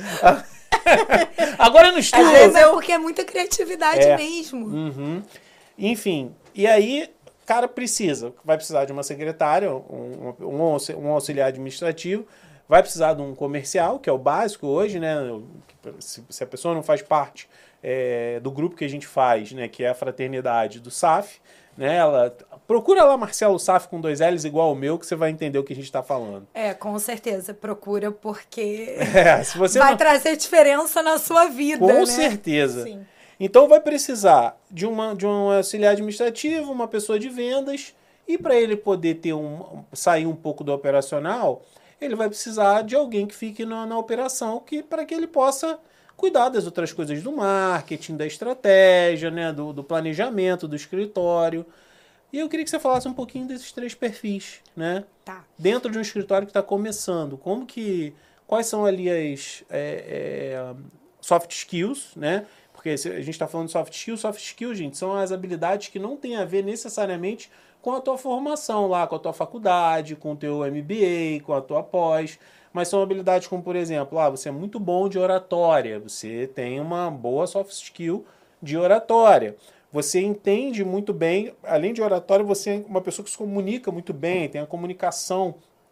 Agora no estúdio. Às vezes é porque é muita criatividade mesmo. Enfim, e aí, cara vai precisar de uma secretária, um auxiliar administrativo, vai precisar de um comercial, que é o básico hoje, né? Se a pessoa não faz parte do grupo que a gente faz, né? Que é a fraternidade do SAF, né? Procura lá Marcelo Saf com 2 L's igual o meu, que você vai entender o que a gente está falando. Com certeza. Procura, porque se você vai trazer diferença na sua vida, com né? certeza. Sim. Então vai precisar de um auxiliar administrativo, uma pessoa de vendas, e para ele poder sair um pouco do operacional, ele vai precisar de alguém que fique na operação, para que ele possa cuidar das outras coisas do marketing, da estratégia, né, do planejamento, do escritório. E eu queria que você falasse um pouquinho desses 3 perfis, né? Tá. Dentro de um escritório que está começando, quais são ali as soft skills, né? Porque a gente está falando de soft skills, gente, são as habilidades que não têm a ver necessariamente com a tua formação lá, com a tua faculdade, com o teu MBA, com a tua pós, mas são habilidades como, por exemplo, você é muito bom de oratória, você tem uma boa soft skill de oratória. Você entende muito bem, além de oratória, você é uma pessoa que se comunica muito bem, tem a comunicação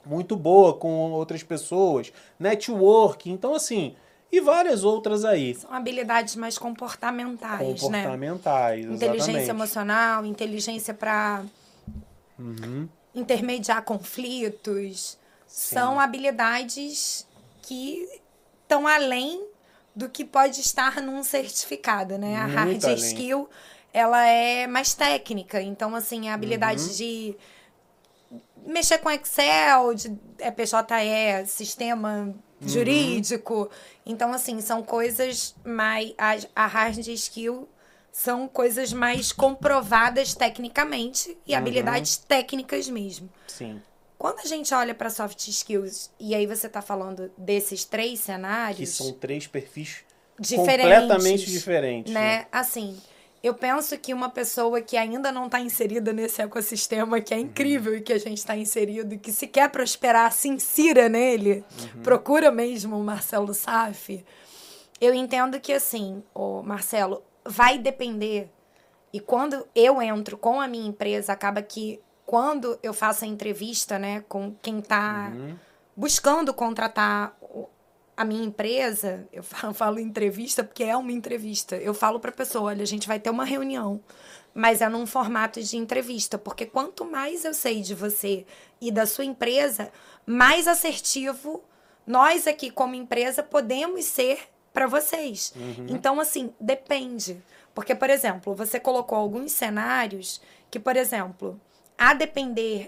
muito boa com outras pessoas, network, então assim, e várias outras aí. São habilidades mais comportamentais, né? Comportamentais, Inteligência exatamente. emocional, inteligência para intermediar conflitos. Sim. São habilidades que estão além do que pode estar num certificado, né? A hard Muito além. skill, ela é mais técnica. Então, assim, a habilidade de mexer com Excel, de PJE, sistema jurídico. Então, assim, são coisas mais... A hard skill são coisas mais comprovadas tecnicamente e habilidades técnicas mesmo. Sim. Quando a gente olha para soft skills, e aí você está falando desses 3 cenários... Que são 3 perfis diferentes, completamente diferentes. né? Assim, eu penso que uma pessoa que ainda não está inserida nesse ecossistema, que é incrível e que a gente está inserido, e que se quer prosperar, se insira nele, procura mesmo o Marcelo Saffi. Eu entendo que, assim, o Marcelo, vai depender. E quando eu entro com a minha empresa, acaba que quando eu faço a entrevista, né, com quem está buscando contratar a minha empresa, eu falo entrevista porque é uma entrevista. Eu falo para a pessoa, olha, a gente vai ter uma reunião, mas é num formato de entrevista, porque quanto mais eu sei de você e da sua empresa, mais assertivo nós aqui como empresa podemos ser para vocês. Então, assim, depende. Porque, por exemplo, você colocou alguns cenários que, por exemplo, a depender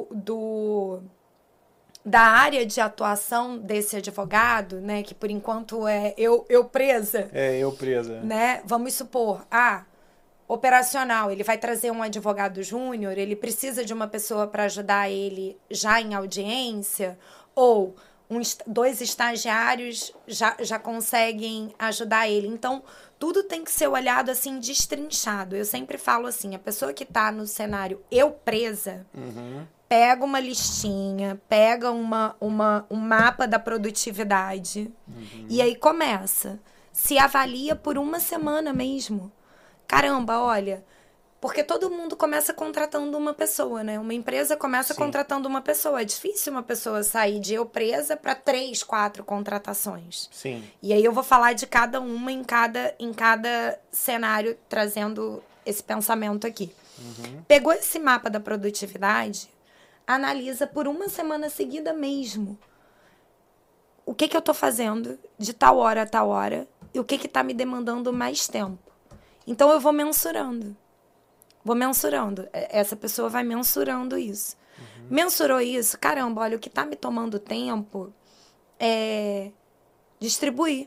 da área de atuação desse advogado, né, que por enquanto é eu presa. É, eu presa. Né? Vamos supor, operacional, ele vai trazer um advogado júnior, ele precisa de uma pessoa para ajudar ele já em audiência, ou 2 estagiários já conseguem ajudar ele. Então, tudo tem que ser olhado assim, destrinchado. Eu sempre falo assim, a pessoa que está no cenário eu presa, pega uma listinha, pega um mapa da produtividade e aí começa. Se avalia por uma semana mesmo. Caramba, olha, porque todo mundo começa contratando uma pessoa, né? Uma empresa começa contratando uma pessoa. É difícil uma pessoa sair de eu presa para 3, 4 contratações. Sim. E aí eu vou falar de cada uma em cada cenário, trazendo esse pensamento aqui. Pegou esse mapa da produtividade, analisa por uma semana seguida mesmo. O que eu estou fazendo de tal hora a tal hora e o que está me demandando mais tempo. Então, eu vou mensurando. Essa pessoa vai mensurando isso. Mensurou isso, caramba, olha, o que está me tomando tempo é distribuir.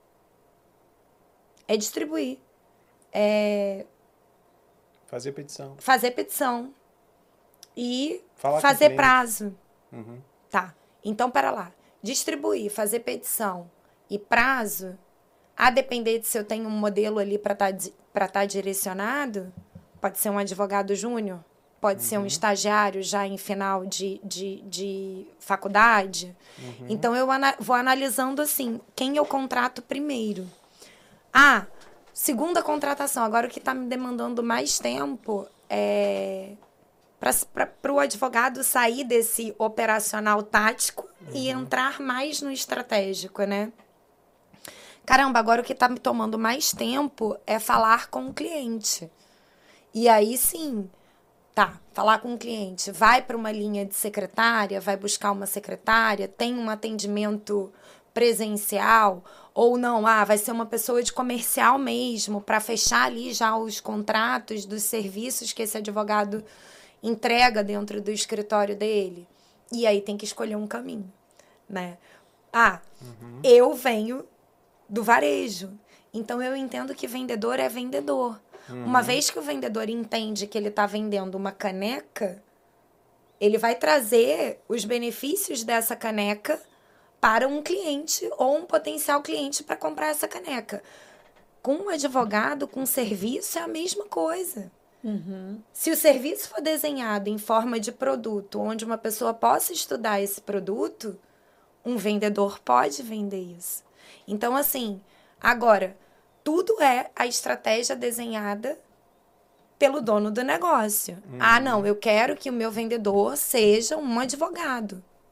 Fazer petição. Fazer petição. E Falar fazer com prazo. Tá. Então, pera lá. Distribuir, fazer petição e prazo, a depender de se eu tenho um modelo ali para tá direcionado, pode ser um advogado júnior, pode ser um estagiário já em final de faculdade. Então, eu vou analisando assim, quem eu contrato primeiro. Segunda contratação. Agora, o que está me demandando mais tempo é para o advogado sair desse operacional tático e entrar mais no estratégico, né? Caramba, agora o que está me tomando mais tempo é falar com o cliente. E aí, sim, falar com o cliente. Vai para uma linha de secretária, vai buscar uma secretária, tem um atendimento presencial, ou não, vai ser uma pessoa de comercial mesmo, para fechar ali já os contratos dos serviços que esse advogado entrega dentro do escritório dele. E aí tem que escolher um caminho, né? Eu venho do varejo, então eu entendo que vendedor é vendedor. Uma vez que o vendedor entende que ele está vendendo uma caneca, ele vai trazer os benefícios dessa caneca para um cliente ou um potencial cliente para comprar essa caneca. Com um advogado, com serviço, é a mesma coisa. Se o serviço for desenhado em forma de produto, onde uma pessoa possa estudar esse produto, um vendedor pode vender isso. Então, assim, agora, tudo é a estratégia desenhada pelo dono do negócio. Não, eu quero que o meu vendedor seja um advogado.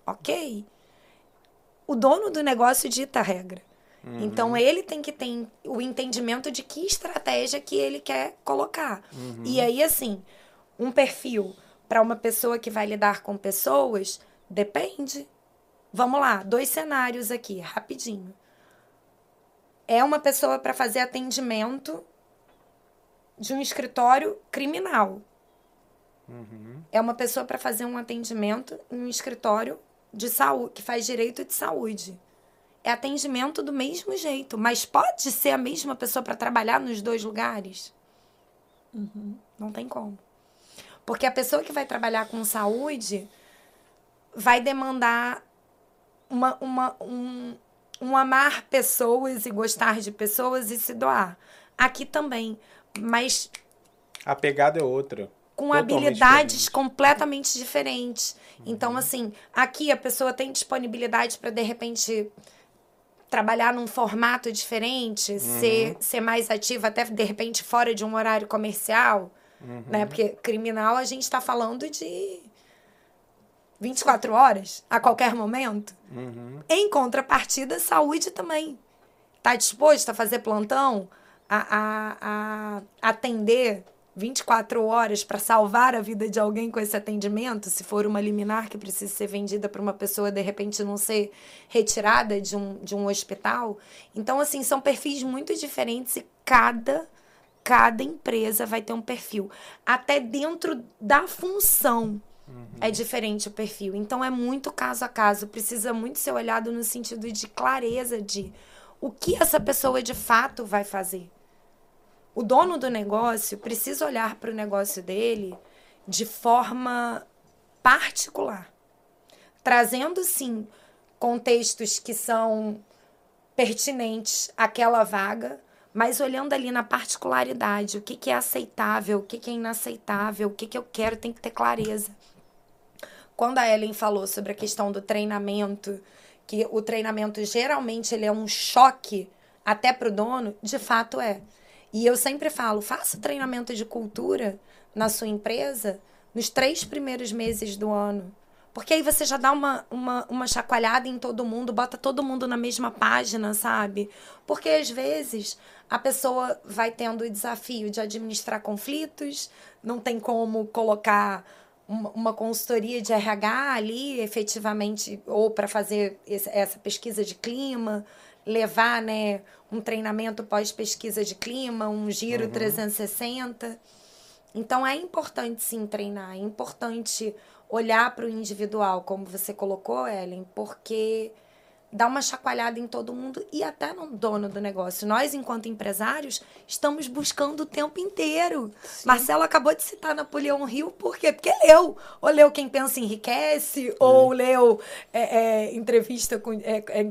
Ok. O dono do negócio dita a regra. Então, ele tem que ter o entendimento de que estratégia que ele quer colocar. E aí, assim, um perfil para uma pessoa que vai lidar com pessoas, depende. Vamos lá, 2 cenários aqui, rapidinho. É uma pessoa para fazer atendimento de um escritório criminal. É uma pessoa para fazer um atendimento em um escritório de saúde, que faz direito de saúde. É atendimento do mesmo jeito, mas pode ser a mesma pessoa para trabalhar nos 2 lugares? Não tem como. Porque a pessoa que vai trabalhar com saúde vai demandar um amar pessoas e gostar de pessoas e se doar. Aqui também, mas A pegada é outra. com habilidades completamente diferentes. Então, assim, aqui a pessoa tem disponibilidade para, de repente, trabalhar num formato diferente, ser mais ativa, até, de repente, fora de um horário comercial, né? Porque criminal a gente está falando de 24 horas, a qualquer momento. Em contrapartida, saúde também. Está disposto a fazer plantão, a atender 24 horas para salvar a vida de alguém com esse atendimento, se for uma liminar que precisa ser vendida para uma pessoa, de repente, não ser retirada de um hospital. Então, assim, são perfis muito diferentes e cada empresa vai ter um perfil. Até dentro da função é diferente o perfil. Então, é muito caso a caso. Precisa muito ser olhado no sentido de clareza de o que essa pessoa de fato vai fazer. O dono do negócio precisa olhar para o negócio dele de forma particular, trazendo, sim, contextos que são pertinentes àquela vaga, mas olhando ali na particularidade, o que é aceitável, o que é inaceitável, o que eu quero, tem que ter clareza. Quando a Ellen falou sobre a questão do treinamento, que o treinamento geralmente ele é um choque até para o dono, de fato é. E eu sempre falo, faça treinamento de cultura na sua empresa nos 3 primeiros meses do ano. Porque aí você já dá uma chacoalhada em todo mundo, bota todo mundo na mesma página, sabe? Porque às vezes a pessoa vai tendo o desafio de administrar conflitos, não tem como colocar uma consultoria de RH ali, efetivamente, ou para fazer essa pesquisa de clima, levar, né, um treinamento pós-pesquisa de clima, um giro 360. Então, é importante, sim, treinar. É importante olhar para o individual, como você colocou, Ellen, porque dá uma chacoalhada em todo mundo e até no dono do negócio. Nós, enquanto empresários, estamos buscando o tempo inteiro. Sim. Marcelo acabou de citar Napoleão Hill, por quê? Porque leu. Ou leu Quem Pensa Enriquece, ou leu entrevista com...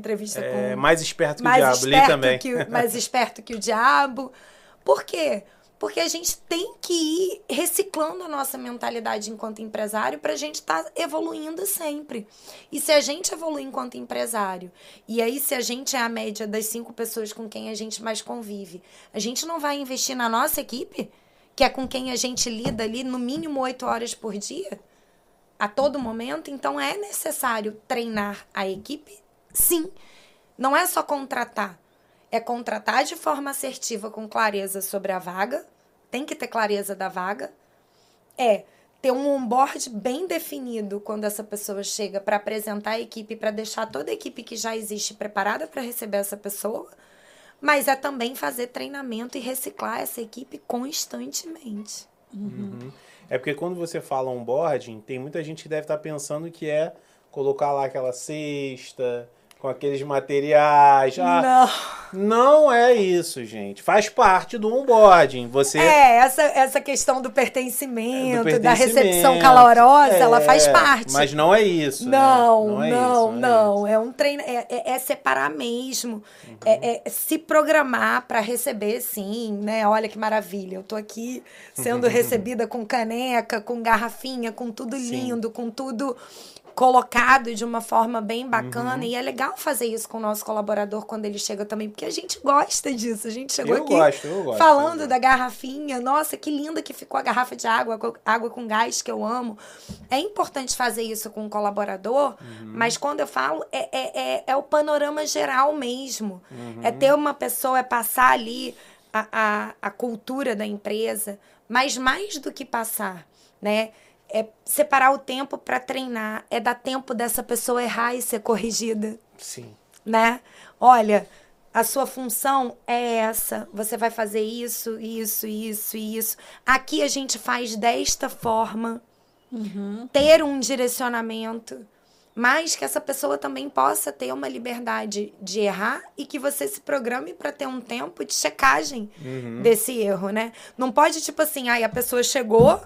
Mais Esperto que o Diabo, li também. Mais Esperto que o Diabo. Por quê? Porque a gente tem que ir reciclando a nossa mentalidade enquanto empresário para a gente estar evoluindo sempre. E se a gente evoluir enquanto empresário, e aí se a gente é a média das 5 pessoas com quem a gente mais convive, a gente não vai investir na nossa equipe, que é com quem a gente lida ali no mínimo 8 horas por dia, a todo momento? Então é necessário treinar a equipe, sim. Não é só contratar. É contratar de forma assertiva, com clareza sobre a vaga. Tem que ter clareza da vaga. É ter um onboard bem definido quando essa pessoa chega para apresentar a equipe, para deixar toda a equipe que já existe preparada para receber essa pessoa. Mas é também fazer treinamento e reciclar essa equipe constantemente. É porque quando você fala onboarding, tem muita gente que deve estar pensando que é colocar lá aquela cesta com aqueles materiais. Não é isso, gente. Faz parte do onboarding. Você... essa questão do pertencimento, da recepção calorosa, ela faz parte. Mas não é isso. Não. É um treino, é separar mesmo. É se programar para receber, sim, né? Olha que maravilha. Eu tô aqui sendo recebida com caneca, com garrafinha, com tudo lindo, com tudo colocado de uma forma bem bacana. E é legal fazer isso com o nosso colaborador quando ele chega também, porque a gente gosta disso. A gente chegou Eu aqui gosto, falando da garrafinha. Nossa, que linda que ficou a garrafa de água com gás, que eu amo. É importante fazer isso com o colaborador, mas quando eu falo, é o panorama geral mesmo. É ter uma pessoa, é passar ali a cultura da empresa, mas mais do que passar, né? É separar o tempo para treinar, é dar tempo dessa pessoa errar e ser corrigida. Sim. Né? Olha, a sua função é essa, você vai fazer isso, isso, isso e isso. Aqui a gente faz desta forma, ter um direcionamento, mas que essa pessoa também possa ter uma liberdade de errar e que você se programe para ter um tempo de checagem desse erro, né? Não pode, tipo assim, a pessoa chegou...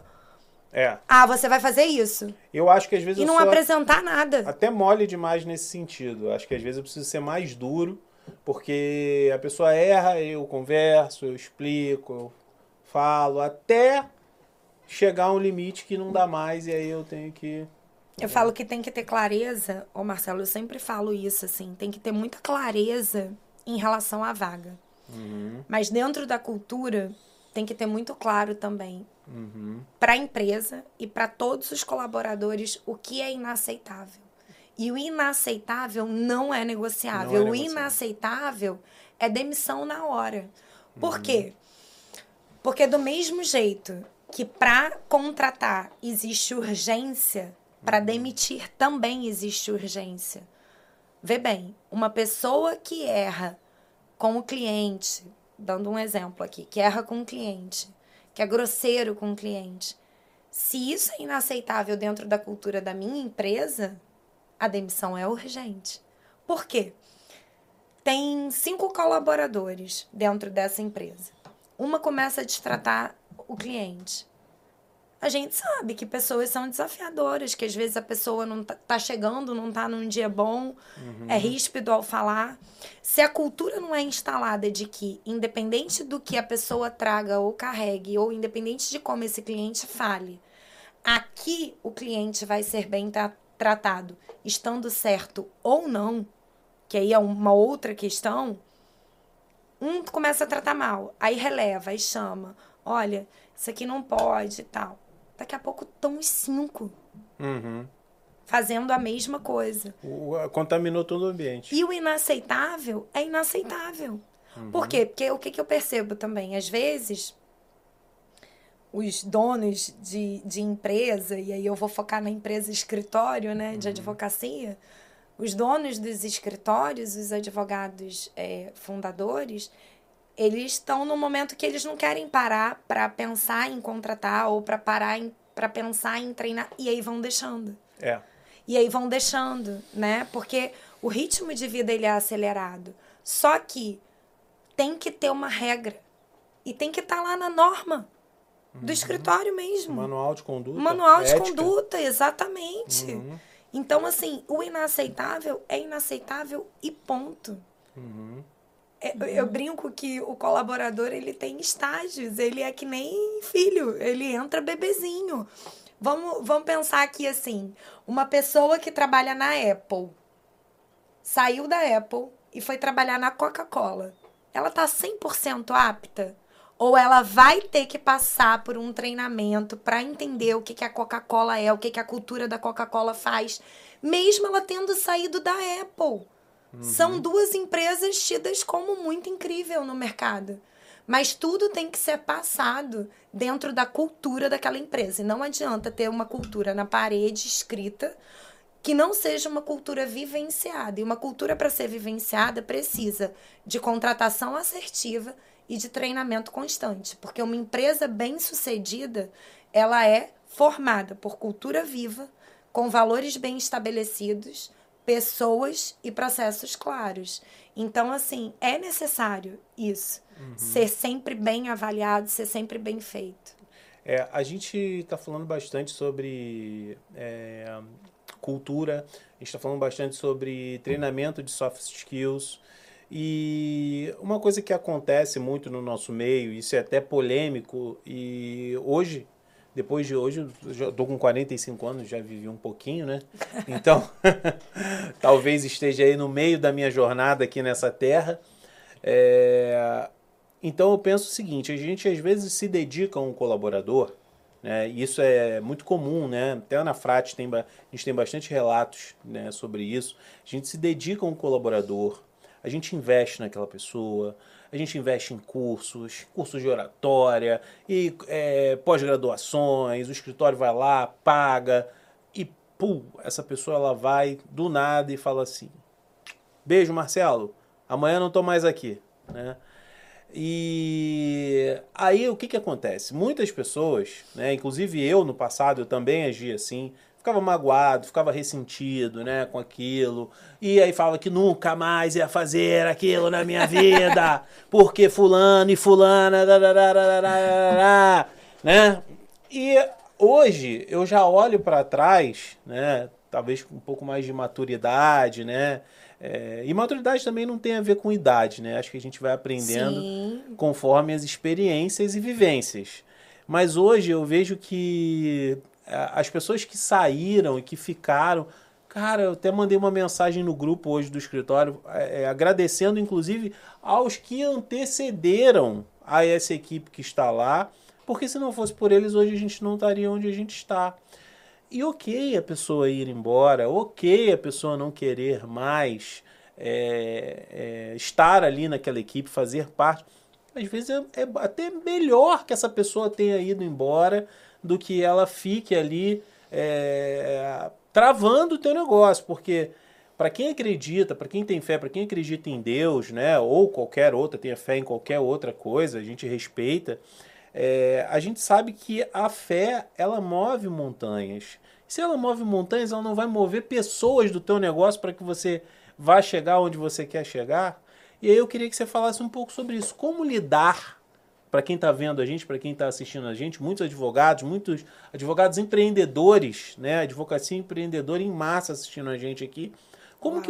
você vai fazer isso. Eu acho que às vezes e não apresentar nada. Até mole demais nesse sentido. Acho que às vezes eu preciso ser mais duro, porque a pessoa erra, eu converso, eu explico, eu falo, até chegar a um limite que não dá mais e aí eu tenho que... Eu falo que tem que ter clareza, Marcelo, eu sempre falo isso, assim, tem que ter muita clareza em relação à vaga. Mas dentro da cultura, tem que ter muito claro também para a empresa e para todos os colaboradores o que é inaceitável. E o inaceitável não é negociável. O inaceitável é demissão na hora. Por quê? Porque do mesmo jeito que para contratar existe urgência, para demitir também existe urgência. Vê bem, uma pessoa que erra com o cliente, dando um exemplo aqui, que erra com o cliente, que é grosseiro com o cliente, se isso é inaceitável dentro da cultura da minha empresa, a demissão é urgente. Por quê? Tem 5 colaboradores dentro dessa empresa. Uma começa a destratar o cliente. A gente sabe que pessoas são desafiadoras, que às vezes a pessoa não tá chegando, não tá num dia bom, é ríspido ao falar. Se a cultura não é instalada de que, independente do que a pessoa traga ou carregue, ou independente de como esse cliente fale, aqui o cliente vai ser bem tratado, estando certo ou não, que aí é uma outra questão, um começa a tratar mal, aí releva, aí chama, olha, isso aqui não pode e tal. Daqui a pouco estão os 5 fazendo a mesma coisa. Contaminou todo o ambiente. E o inaceitável é inaceitável. Por quê? Porque o que eu percebo também? Às vezes, os donos de empresa, e aí eu vou focar na empresa escritório, né, de advocacia, os donos dos escritórios, os advogados fundadores, eles estão no momento que eles não querem parar para pensar em contratar ou para para pensar em treinar, e aí vão deixando. E aí vão deixando, né? Porque o ritmo de vida ele é acelerado. Só que tem que ter uma regra e tem que estar lá na norma do escritório mesmo. Manual de conduta. Manual de conduta, exatamente. Então, assim, o inaceitável é inaceitável e ponto. Eu brinco que o colaborador, ele tem estágios, ele é que nem filho, ele entra bebezinho. Vamos pensar aqui assim, uma pessoa que trabalha na Apple, saiu da Apple e foi trabalhar na Coca-Cola. Ela tá 100% apta? Ou ela vai ter que passar por um treinamento para entender o que a Coca-Cola é, o que a cultura da Coca-Cola faz, mesmo ela tendo saído da Apple? São 2 empresas tidas como muito incrível no mercado. Mas tudo tem que ser passado dentro da cultura daquela empresa. E não adianta ter uma cultura na parede escrita que não seja uma cultura vivenciada. E uma cultura, para ser vivenciada, precisa de contratação assertiva e de treinamento constante. Porque uma empresa bem-sucedida, ela é formada por cultura viva, com valores bem estabelecidos, pessoas e processos claros. Então, assim, é necessário isso. Ser sempre bem avaliado, ser sempre bem feito. A gente está falando bastante sobre cultura, a gente está falando bastante sobre treinamento de soft skills. E uma coisa que acontece muito no nosso meio, isso é até polêmico, e hoje Depois de hoje, eu já tô com 45 anos, já vivi um pouquinho, né? Então, talvez esteja aí no meio da minha jornada aqui nessa terra. Então, eu penso o seguinte, a gente às vezes se dedica a um colaborador, né? E isso é muito comum, né? Até na Frate a gente tem bastante relatos, né, sobre isso. A gente se dedica a um colaborador, a gente investe naquela pessoa, a gente investe em cursos de oratória e pós-graduações, o escritório vai lá, paga e, essa pessoa ela vai do nada e fala assim, beijo, Marcelo, amanhã não estou mais aqui, né? E aí o que acontece? Muitas pessoas, né, inclusive eu no passado, eu também agia assim, ficava magoado, ficava ressentido, né, com aquilo, e aí falava que nunca mais ia fazer aquilo na minha vida, porque fulano e fulana, né? E hoje eu já olho para trás, né, talvez com um pouco mais de maturidade, né? E maturidade também não tem a ver com idade, né? Acho que a gente vai aprendendo conforme as experiências e vivências. Mas hoje eu vejo que as pessoas que saíram e que ficaram... Cara, eu até mandei uma mensagem no grupo hoje do escritório, agradecendo inclusive aos que antecederam a essa equipe que está lá, porque se não fosse por eles, hoje a gente não estaria onde a gente está. E ok a pessoa ir embora, ok a pessoa não querer mais estar ali naquela equipe, fazer parte. Às vezes é até melhor que essa pessoa tenha ido embora do que ela fique ali travando o teu negócio. Porque para quem acredita, para quem tem fé, para quem acredita em Deus, né, ou qualquer outra, tenha fé em qualquer outra coisa, a gente respeita, a gente sabe que a fé, ela move montanhas. Se ela move montanhas, ela não vai mover pessoas do teu negócio para que você vá chegar onde você quer chegar. E aí eu queria que você falasse um pouco sobre isso. Como lidar, para quem está vendo a gente, para quem está assistindo a gente, muitos advogados empreendedores, né? Advocacia empreendedora em massa assistindo a gente aqui. Como que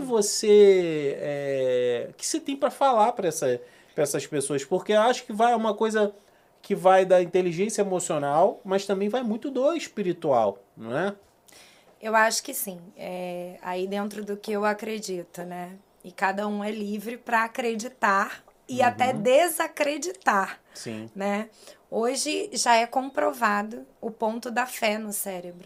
você... que você tem para falar para essas pessoas? Porque eu acho que vai uma coisa que vai da inteligência emocional, mas também vai muito do espiritual, não é? Eu acho que sim. Aí dentro do que eu acredito, né? E cada um é livre para acreditar e até desacreditar. Sim. Né? Hoje já é comprovado o ponto da fé no cérebro.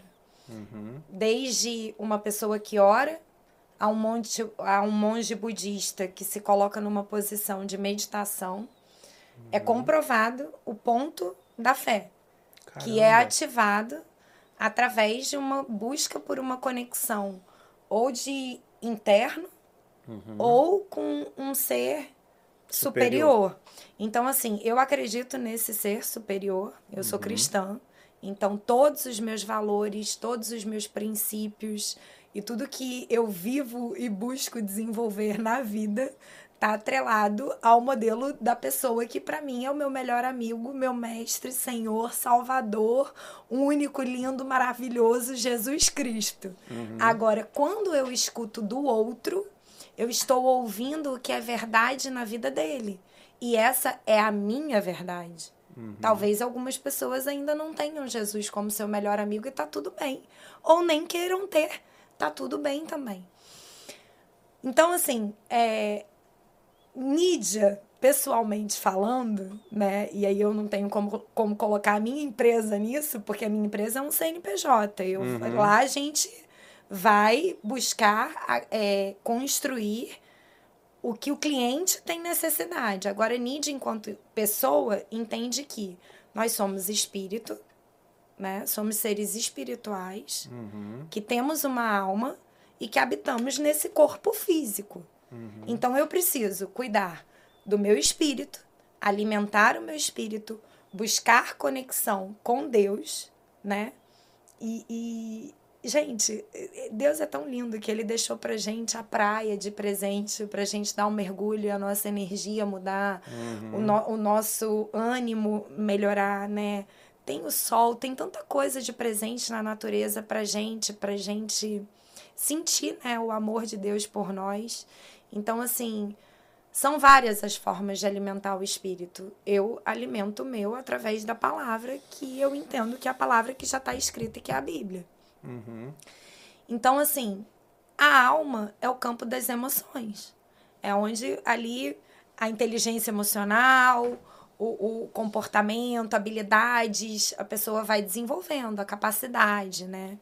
Desde uma pessoa que ora a um monge budista que se coloca numa posição de meditação. É comprovado o ponto da fé. Caramba. Que é ativado através de uma busca por uma conexão ou de interno ou com um ser superior. Então, assim, eu acredito nesse ser superior, eu sou cristã, então todos os meus valores, todos os meus princípios e tudo que eu vivo e busco desenvolver na vida está atrelado ao modelo da pessoa que para mim é o meu melhor amigo, meu mestre, Senhor, Salvador, único, lindo, maravilhoso, Jesus Cristo. Agora, quando eu escuto do outro, eu estou ouvindo o que é verdade na vida dele. E essa é a minha verdade. Talvez algumas pessoas ainda não tenham Jesus como seu melhor amigo e tá tudo bem. Ou nem queiram ter, tá tudo bem também. Então, assim, Nídia, pessoalmente falando, né? E aí eu não tenho como colocar a minha empresa nisso, porque a minha empresa é um CNPJ. Lá a gente vai buscar construir o que o cliente tem necessidade. Agora, Nídia, enquanto pessoa, entende que nós somos espírito, né? Somos seres espirituais, que temos uma alma e que habitamos nesse corpo físico. Então, eu preciso cuidar do meu espírito, alimentar o meu espírito, buscar conexão com Deus, né? Gente, Deus é tão lindo que Ele deixou pra gente a praia de presente, pra gente dar um mergulho, a nossa energia mudar, o nosso ânimo melhorar, né? Tem o sol, tem tanta coisa de presente na natureza pra gente sentir, né, o amor de Deus por nós. Então, assim, São várias as formas de alimentar o espírito. Eu alimento o meu através da palavra, que eu entendo que é a palavra que já está escrita e que é a Bíblia. Então, assim, a alma é o campo das emoções. É onde ali a inteligência emocional, o comportamento, habilidades, a pessoa vai desenvolvendo, a capacidade, né?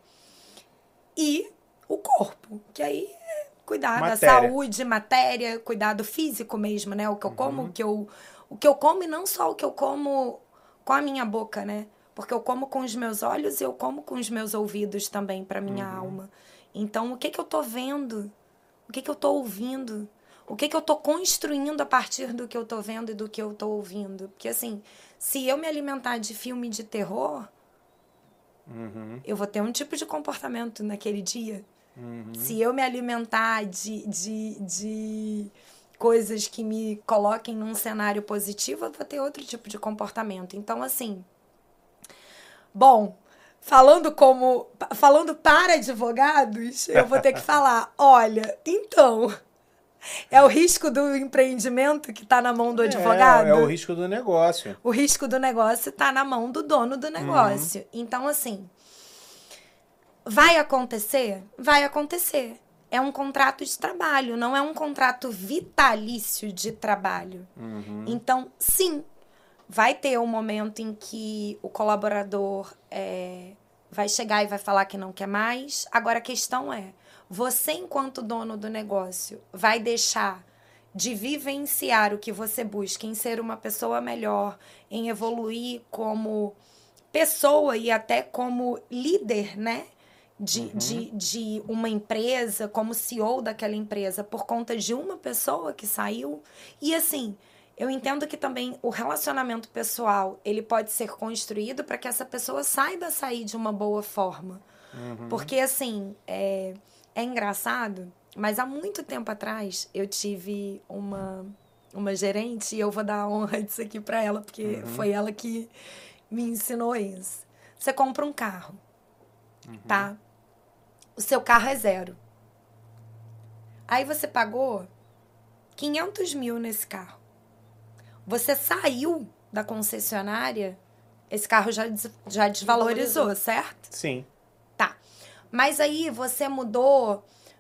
E o corpo, que aí é cuidar da saúde, matéria, cuidar do físico mesmo, né? O que eu como, o que eu como e não só o que eu como com a minha boca, né? Porque eu como com os meus olhos e eu como com os meus ouvidos também para minha alma. Então, o que eu tô vendo? O que eu tô ouvindo? O que eu tô construindo a partir do que eu tô vendo e do que eu tô ouvindo? Porque, assim, se eu me alimentar de filme de terror, eu vou ter um tipo de comportamento naquele dia. Se eu me alimentar de coisas que me coloquem num cenário positivo, eu vou ter outro tipo de comportamento. Então, assim... Bom, falando para advogados, eu vou ter que falar, olha, então, é o risco do empreendimento que está na mão do advogado? É o risco do negócio. O risco do negócio está na mão do dono do negócio. Então, assim, vai acontecer? Vai acontecer. É um contrato de trabalho, não é um contrato vitalício de trabalho. Então, sim, vai ter um momento em que o colaborador vai chegar e vai falar que não quer mais. Agora, a questão é, você, enquanto dono do negócio, vai deixar de vivenciar o que você busca em ser uma pessoa melhor, em evoluir como pessoa e até como líder, né? De uma empresa, como CEO daquela empresa, por conta de uma pessoa que saiu. E, assim... Eu entendo que também o relacionamento pessoal, ele pode ser construído para que essa pessoa saiba sair de uma boa forma. Porque, assim, é engraçado, mas há muito tempo atrás eu tive uma gerente, e eu vou dar a honra disso aqui para ela, porque foi ela que me ensinou isso. Você compra um carro, tá? O seu carro é 0. Aí você pagou 500 mil nesse carro. Você saiu da concessionária, esse carro já desvalorizou, certo? Sim. Tá. Mas aí você mudou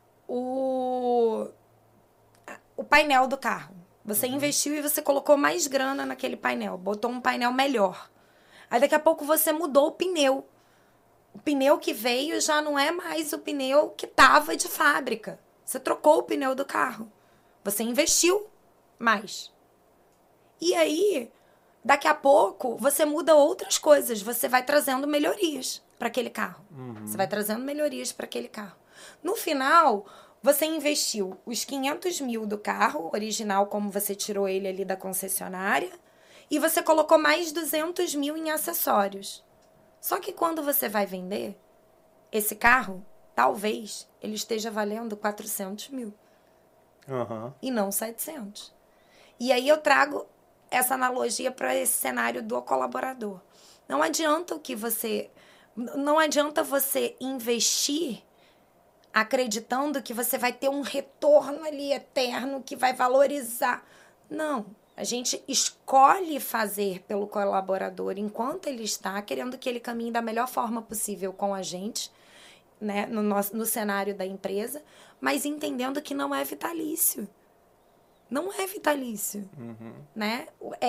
o painel do carro. Você investiu e você colocou mais grana naquele painel. Botou um painel melhor. Aí daqui a pouco você mudou o pneu. O pneu que veio já não é mais o pneu que estava de fábrica. Você trocou o pneu do carro. Você investiu mais. E aí, daqui a pouco, você muda outras coisas. Você vai trazendo melhorias para aquele carro. Você vai trazendo melhorias para aquele carro. No final, você investiu os 500 mil do carro original, como você tirou ele ali da concessionária, e você colocou mais 200 mil em acessórios. Só que quando você vai vender, esse carro, talvez, ele esteja valendo 400 mil. E não 700. E aí eu trago essa analogia para esse cenário do colaborador. Não adianta você investir acreditando que você vai ter um retorno ali eterno que vai valorizar. Não, a gente escolhe fazer pelo colaborador enquanto ele está querendo que ele caminhe da melhor forma possível com a gente, né, no cenário da empresa, mas entendendo que não é vitalício. Não é vitalício, né?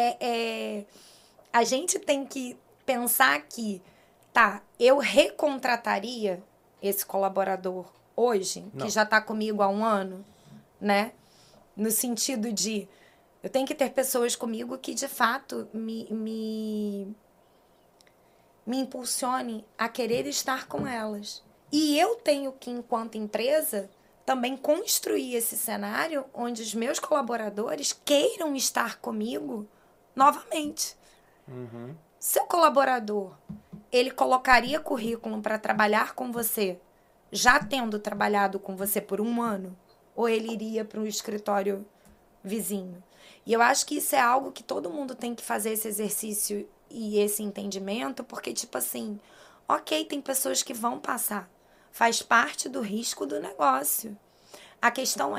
A gente tem que pensar que, tá, eu recontrataria esse colaborador hoje, que já está comigo há 1 ano, né? No sentido de, eu tenho que ter pessoas comigo que, de fato, me impulsione a querer estar com elas. E eu tenho que, enquanto empresa, também construir esse cenário onde os meus colaboradores queiram estar comigo novamente. Seu colaborador, ele colocaria currículo para trabalhar com você, já tendo trabalhado com você por 1 ano? Ou ele iria para um escritório vizinho? E eu acho que isso é algo que todo mundo tem que fazer esse exercício e esse entendimento, porque, tipo assim, ok, tem pessoas que vão passar. Faz parte do risco do negócio. A questão é,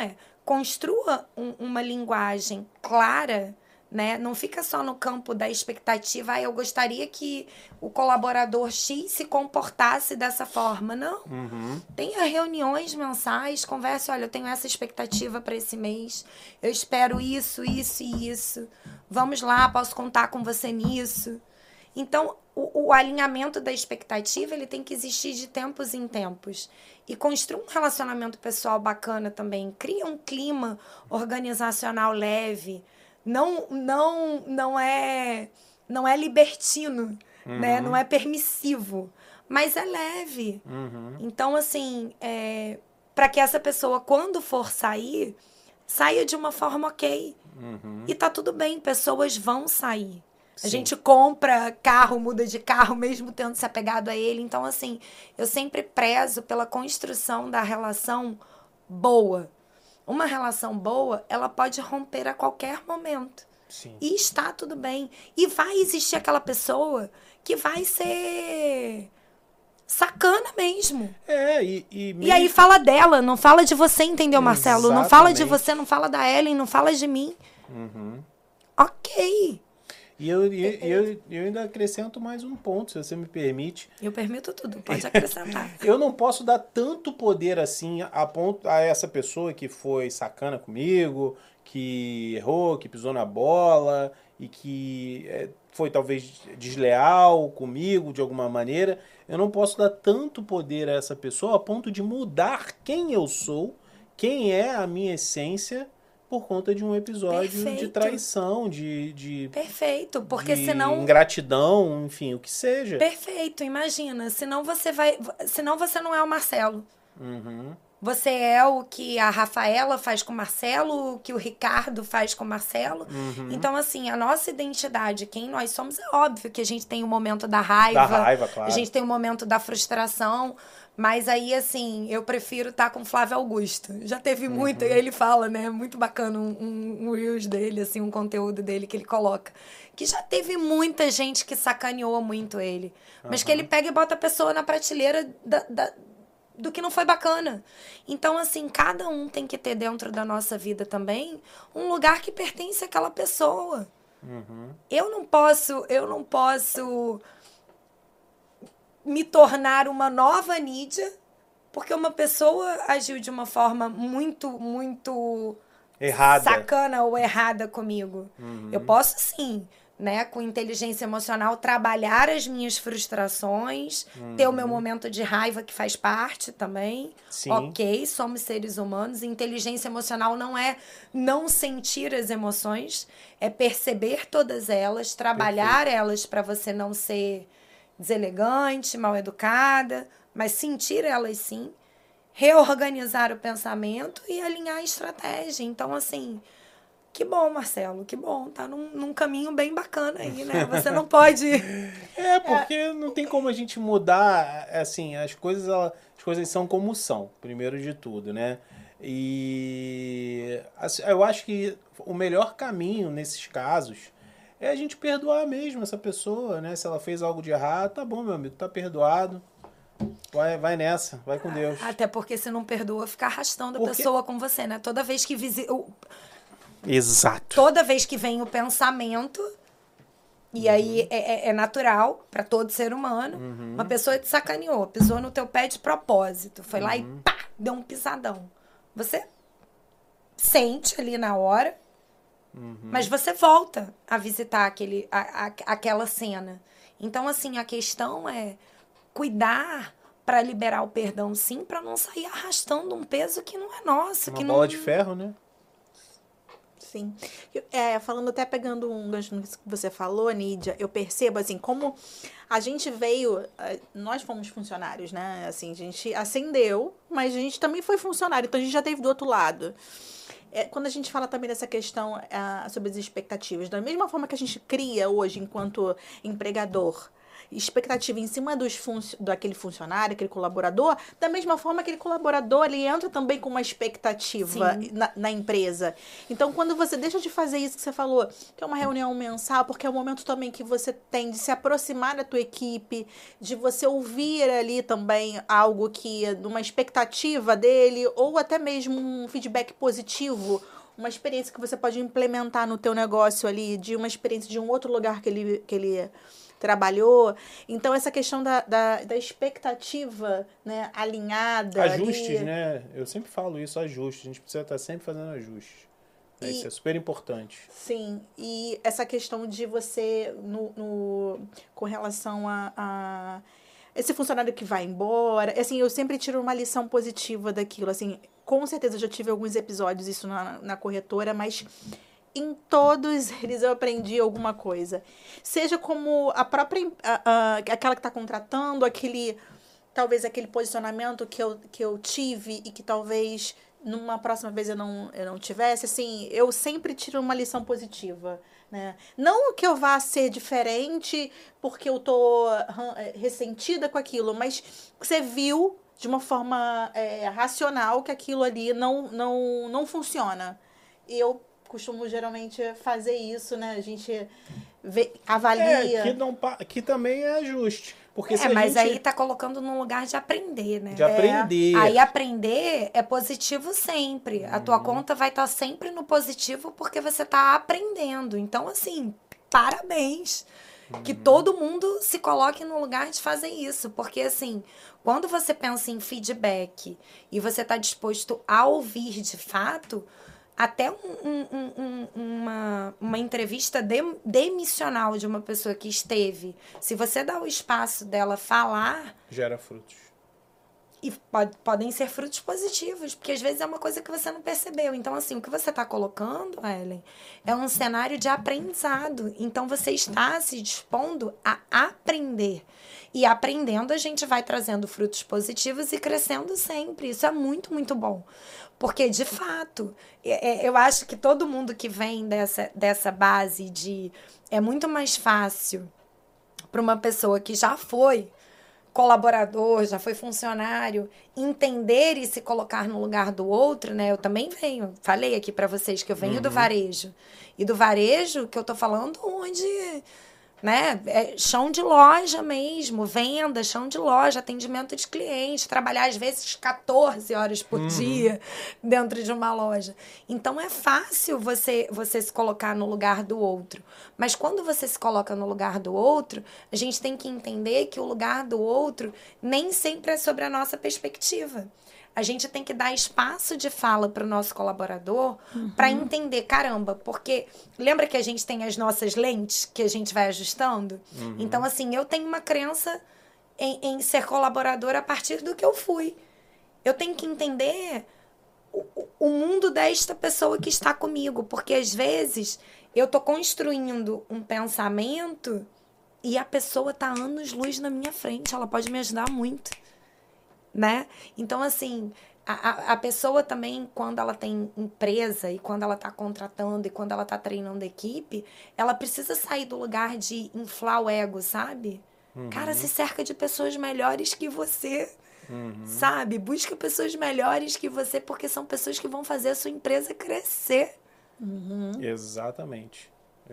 construa uma linguagem clara, né? Não fica só no campo da expectativa, eu gostaria que o colaborador X se comportasse dessa forma. Não. Tenha reuniões mensais, converse, olha, eu tenho essa expectativa para esse mês, eu espero isso, isso e isso. Vamos lá, posso contar com você nisso. Então, o alinhamento da expectativa, ele tem que existir de tempos em tempos. E construir um relacionamento pessoal bacana também. Cria um clima organizacional leve. Não é libertino, né? Não é permissivo, mas é leve. Então, assim, para que essa pessoa, quando for sair, saia de uma forma ok. E tá tudo bem, pessoas vão sair. Sim. A gente compra carro, muda de carro, mesmo tendo se apegado a ele. Então, assim, eu sempre prezo pela construção da relação boa. Uma relação boa, ela pode romper a qualquer momento. Sim. E está tudo bem. E vai existir aquela pessoa que vai ser sacana mesmo. E aí fala dela, não fala de você, entendeu, Marcelo? Exatamente. Não fala de você, não fala da Ellen, não fala de mim. Ok. E eu ainda acrescento mais um ponto, se você me permite. Eu permito tudo, pode acrescentar. Eu não posso dar tanto poder assim a essa pessoa que foi sacana comigo, que errou, que pisou na bola e que foi talvez desleal comigo de alguma maneira. Eu não posso dar tanto poder a essa pessoa a ponto de mudar quem eu sou, quem é a minha essência, por conta de um episódio Perfeito. De traição, de Perfeito, porque de senão... ingratidão, enfim, o que seja. Perfeito, imagina, senão você não é o Marcelo. Você é o que a Rafaela faz com o Marcelo, o que o Ricardo faz com o Marcelo. Então, assim, a nossa identidade, quem nós somos, é óbvio que a gente tem o momento da raiva, claro. A gente tem o momento da frustração, mas aí, assim, eu prefiro estar com o Flávio Augusto. Já teve muito, e ele fala, né, muito bacana um reels dele, assim, um conteúdo dele que ele coloca, que já teve muita gente que sacaneou muito ele, mas que ele pega e bota a pessoa na prateleira do que não foi bacana. Então, assim, cada um tem que ter dentro da nossa vida também um lugar que pertence àquela pessoa. Eu não posso me tornar uma nova Nídia porque uma pessoa agiu de uma forma muito errada, sacana ou errada comigo. Eu posso sim, né, com inteligência emocional, trabalhar as minhas frustrações, ter o meu momento de raiva que faz parte também. Sim. Ok, somos seres humanos. Inteligência emocional não é não sentir as emoções, é perceber todas elas, trabalhar elas para você não ser deselegante, mal educada, mas sentir elas sim, reorganizar o pensamento e alinhar a estratégia. Então, assim, que bom, Marcelo, que bom, tá num caminho bem bacana aí, né? Você não pode... porque não tem como a gente mudar, assim, as coisas são como são, primeiro de tudo, né? E eu acho que o melhor caminho nesses casos é a gente perdoar mesmo essa pessoa, né? Se ela fez algo de errado, tá bom, meu amigo, tá perdoado. Vai nessa, vai com Deus. Até porque se não perdoa, fica arrastando a pessoa com você, né? Toda vez que Exato. Toda vez que vem o pensamento, e aí é natural para todo ser humano, uma pessoa te sacaneou, pisou no teu pé de propósito, foi lá e pá, deu um pisadão. Você sente ali na hora, mas você volta a visitar aquela cena. Então, assim, a questão é cuidar para liberar o perdão, sim, para não sair arrastando um peso que não é nosso. Uma bola de ferro, né? Sim. Falando até pegando um gancho no que você falou, Nídia, eu percebo, assim, como a gente veio... Nós fomos funcionários, né? Assim, a gente ascendeu, mas a gente também foi funcionário, então a gente já teve do outro lado. Quando a gente fala também dessa questão sobre as expectativas, da mesma forma que a gente cria hoje enquanto empregador, expectativa em cima daquele funcionário, aquele colaborador, da mesma forma aquele colaborador, ele entra também com uma expectativa na empresa. Então, quando você deixa de fazer isso que você falou, que é uma reunião mensal, porque é o momento também que você tem de se aproximar da tua equipe, de você ouvir ali também algo que, uma expectativa dele, ou até mesmo um feedback positivo, uma experiência que você pode implementar no teu negócio ali, de uma experiência de um outro lugar que ele trabalhou. Então, essa questão da expectativa, né, alinhada. Ajustes, ali. né? Eu sempre falo isso, ajustes. A gente precisa estar sempre fazendo ajustes. Isso é super importante. Sim, e essa questão de você, com relação a esse funcionário que vai embora, assim, eu sempre tiro uma lição positiva daquilo, assim, com certeza eu já tive alguns episódios isso na corretora, mas em todos eles eu aprendi alguma coisa. Seja como a própria, aquela que está contratando, talvez aquele posicionamento que eu tive e que talvez numa próxima vez eu não tivesse, assim, eu sempre tiro uma lição positiva, né? Não que eu vá ser diferente porque eu tô ressentida com aquilo, mas você viu de uma forma racional que aquilo ali não funciona. E eu costumo geralmente fazer isso, né? A gente avalia. Que também é ajuste. Porque se mas aí tá colocando num lugar de aprender, né? De aprender. Aí aprender é positivo sempre. A tua conta vai estar sempre no positivo porque você tá aprendendo. Então, assim, parabéns. Que todo mundo se coloque no lugar de fazer isso. Porque, assim, quando você pensa em feedback e você tá disposto a ouvir de fato, até uma entrevista demissional de uma pessoa que esteve, se você dá o espaço dela falar... Gera frutos. E podem ser frutos positivos, porque às vezes é uma coisa que você não percebeu. Então, assim, o que você está colocando, Ellen, é um cenário de aprendizado. Então, você está se dispondo a aprender. E aprendendo, a gente vai trazendo frutos positivos e crescendo sempre. Isso é muito, muito bom. Porque, de fato, eu acho que todo mundo que vem dessa base de... É muito mais fácil para uma pessoa que já foi colaborador, já foi funcionário, entender e se colocar no lugar do outro, né? Eu também venho, falei aqui para vocês que eu venho do varejo. E do varejo que eu tô falando onde... né? É chão de loja mesmo, venda, chão de loja, atendimento de cliente, trabalhar às vezes 14 horas por dia dentro de uma loja. Então é fácil você se colocar no lugar do outro. Mas quando você se coloca no lugar do outro, a gente tem que entender que o lugar do outro nem sempre é sobre a nossa perspectiva. A gente tem que dar espaço de fala para o nosso colaborador para entender, caramba, porque lembra que a gente tem as nossas lentes que a gente vai ajustando? Então, assim, eu tenho uma crença em ser colaborador a partir do que eu fui. Eu tenho que entender o mundo desta pessoa que está comigo, porque às vezes eu estou construindo um pensamento e a pessoa está anos-luz na minha frente, ela pode me ajudar muito. Né? Então, assim, a pessoa também, quando ela tem empresa e quando ela está contratando e quando ela está treinando equipe, ela precisa sair do lugar de inflar o ego, sabe? Cara, se cerca de pessoas melhores que você, sabe? Busca pessoas melhores que você, porque são pessoas que vão fazer a sua empresa crescer. Exatamente.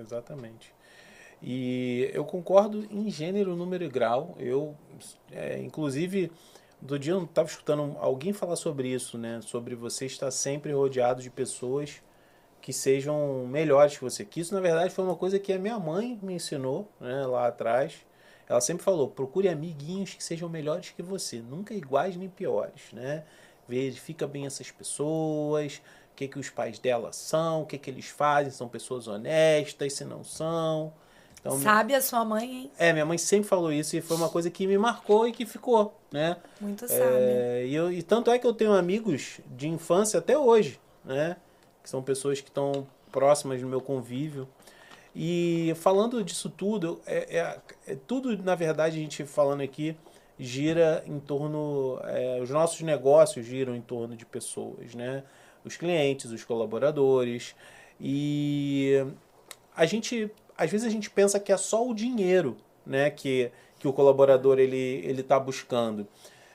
E eu concordo em gênero, número e grau. Eu, inclusive... Do dia eu estava escutando alguém falar sobre isso, né? Sobre você estar sempre rodeado de pessoas que sejam melhores que você. Que isso, na verdade, foi uma coisa que a minha mãe me ensinou, né, lá atrás. Ela sempre falou, procure amiguinhos que sejam melhores que você. Nunca iguais nem piores, né? Verifica bem essas pessoas, o que os pais dela são, o que eles fazem, são pessoas honestas, se não são... Então, sabe a sua mãe, hein? Minha mãe sempre falou isso e foi uma coisa que me marcou e que ficou, né? Muito sábio. E tanto é que eu tenho amigos de infância até hoje, né? Que são pessoas que estão próximas do meu convívio. E falando disso tudo, tudo, na verdade, a gente falando aqui, gira em torno... os nossos negócios giram em torno de pessoas, né? Os clientes, os colaboradores. E às vezes a gente pensa que é só o dinheiro, né, que que o colaborador ele está buscando.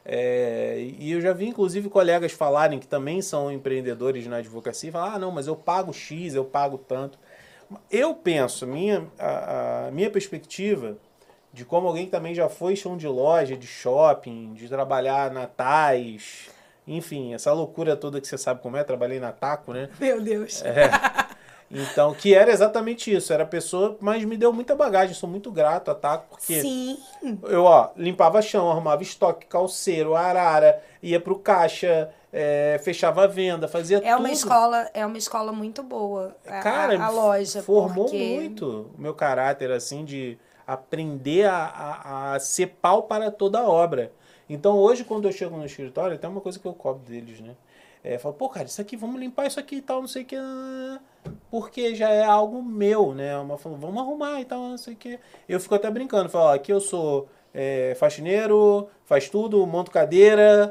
E eu já vi, inclusive, colegas falarem que também são empreendedores na advocacia e falar, não, mas eu pago X, eu pago tanto. Eu penso, a minha perspectiva de como alguém que também já foi chão de loja, de shopping, de trabalhar na Tais, enfim, essa loucura toda que você sabe como é, trabalhei na Taco, né? Meu Deus. Então, que era exatamente isso, era a pessoa, mas me deu muita bagagem, sou muito grato a Taco, porque Sim. eu, limpava chão, arrumava estoque, calceiro, arara, ia pro caixa, fechava a venda, fazia tudo. É uma escola muito boa, Cara, a loja. formou porque... muito o meu caráter, assim, de aprender a ser pau para toda a obra. Então, hoje, quando eu chego no escritório, tem uma coisa que eu cobro deles, né? Eu falo, pô, cara, isso aqui, vamos limpar isso aqui e tal, não sei o que, porque já é algo meu, né? Vamos arrumar e tal, não sei o que. Eu fico até brincando, falo, aqui eu sou faxineiro, faz tudo, monto cadeira,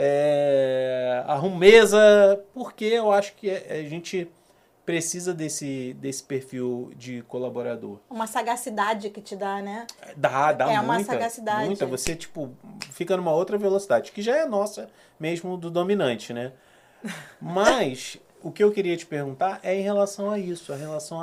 arrumo mesa, porque eu acho que a gente precisa desse perfil de colaborador. Uma sagacidade que te dá, né? Dá muita. Uma sagacidade. Muita. Você, tipo, fica numa outra velocidade, que já é nossa mesmo do dominante, né? Mas o que eu queria te perguntar é em relação a isso, em relação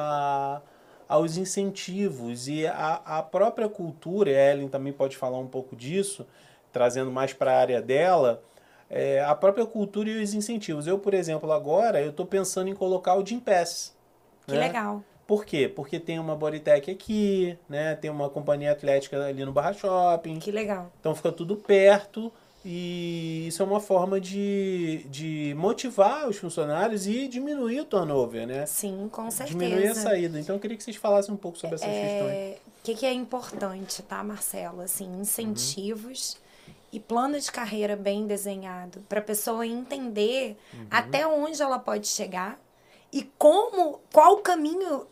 aos incentivos e a própria cultura, e a Ellen também pode falar um pouco disso, trazendo mais para a área dela, a própria cultura e os incentivos. Eu, por exemplo, agora, eu estou pensando em colocar o Gympass. Que legal. Por quê? Porque tem uma Bodytech aqui, né? Tem uma companhia atlética ali no Barra Shopping. Que legal. Então fica tudo perto e isso é uma forma de motivar os funcionários e diminuir o turnover, né? Sim, com certeza. Diminuir a saída. Então eu queria que vocês falassem um pouco sobre essas questões. O que é importante, tá, Marcelo? Assim, incentivos e plano de carreira bem desenhado para a pessoa entender até onde ela pode chegar e qual o caminho,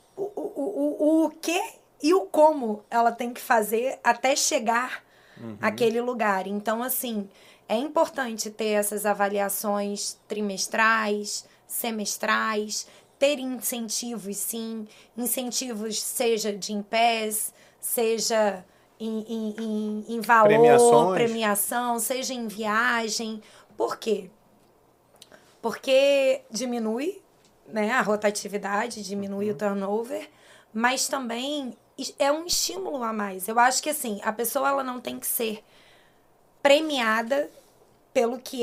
o que e o como ela tem que fazer até chegar àquele lugar. Então, assim, é importante ter essas avaliações trimestrais, semestrais, ter incentivos, sim. Incentivos, seja de Gympass, seja em valor, premiação, seja em viagem. Por quê? Porque diminui, né, a rotatividade, diminui o turnover, mas também é um estímulo a mais. Eu acho que, assim, a pessoa ela não tem que ser premiada pelo que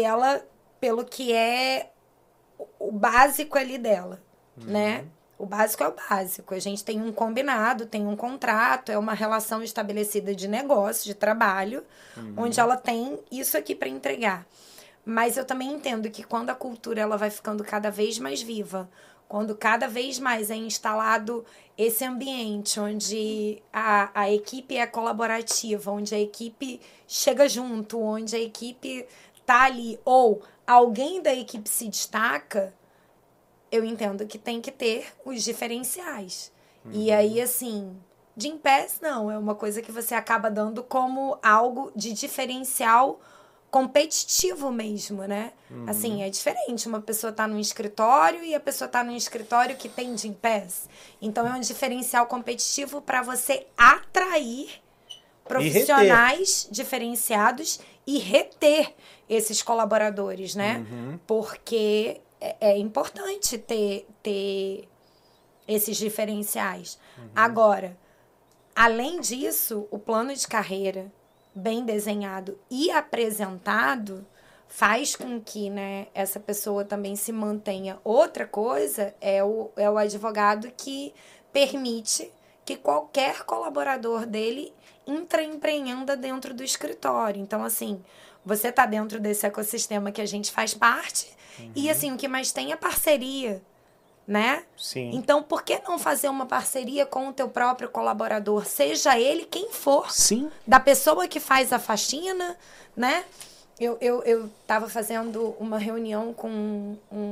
é o básico ali dela, né? O básico é o básico. A gente tem um combinado, tem um contrato, é uma relação estabelecida de negócio, de trabalho, onde ela tem isso aqui para entregar. Mas eu também entendo que quando a cultura ela vai ficando cada vez mais viva, quando cada vez mais é instalado esse ambiente onde a equipe é colaborativa, onde a equipe chega junto, onde a equipe tá ali, ou alguém da equipe se destaca, eu entendo que tem que ter os diferenciais. E aí, assim, Gympass não, é uma coisa que você acaba dando como algo de diferencial competitivo mesmo, né? Assim, é diferente. Uma pessoa tá num escritório e a pessoa tá num escritório que tem Gympass. Então, é um diferencial competitivo para você atrair profissionais diferenciados e reter esses colaboradores, né? Porque é importante ter esses diferenciais. Agora, além disso, o plano de carreira bem desenhado e apresentado faz com que, né, essa pessoa também se mantenha. Outra coisa é o advogado que permite que qualquer colaborador dele empreenda dentro do escritório. Então, assim, você está dentro desse ecossistema que a gente faz parte e, assim, o que mais tem é parceria, né? Sim. Então, por que não fazer uma parceria com o teu próprio colaborador? Seja ele quem for. Sim. Da pessoa que faz a faxina, né? Eu estava fazendo uma reunião com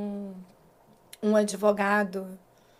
um advogado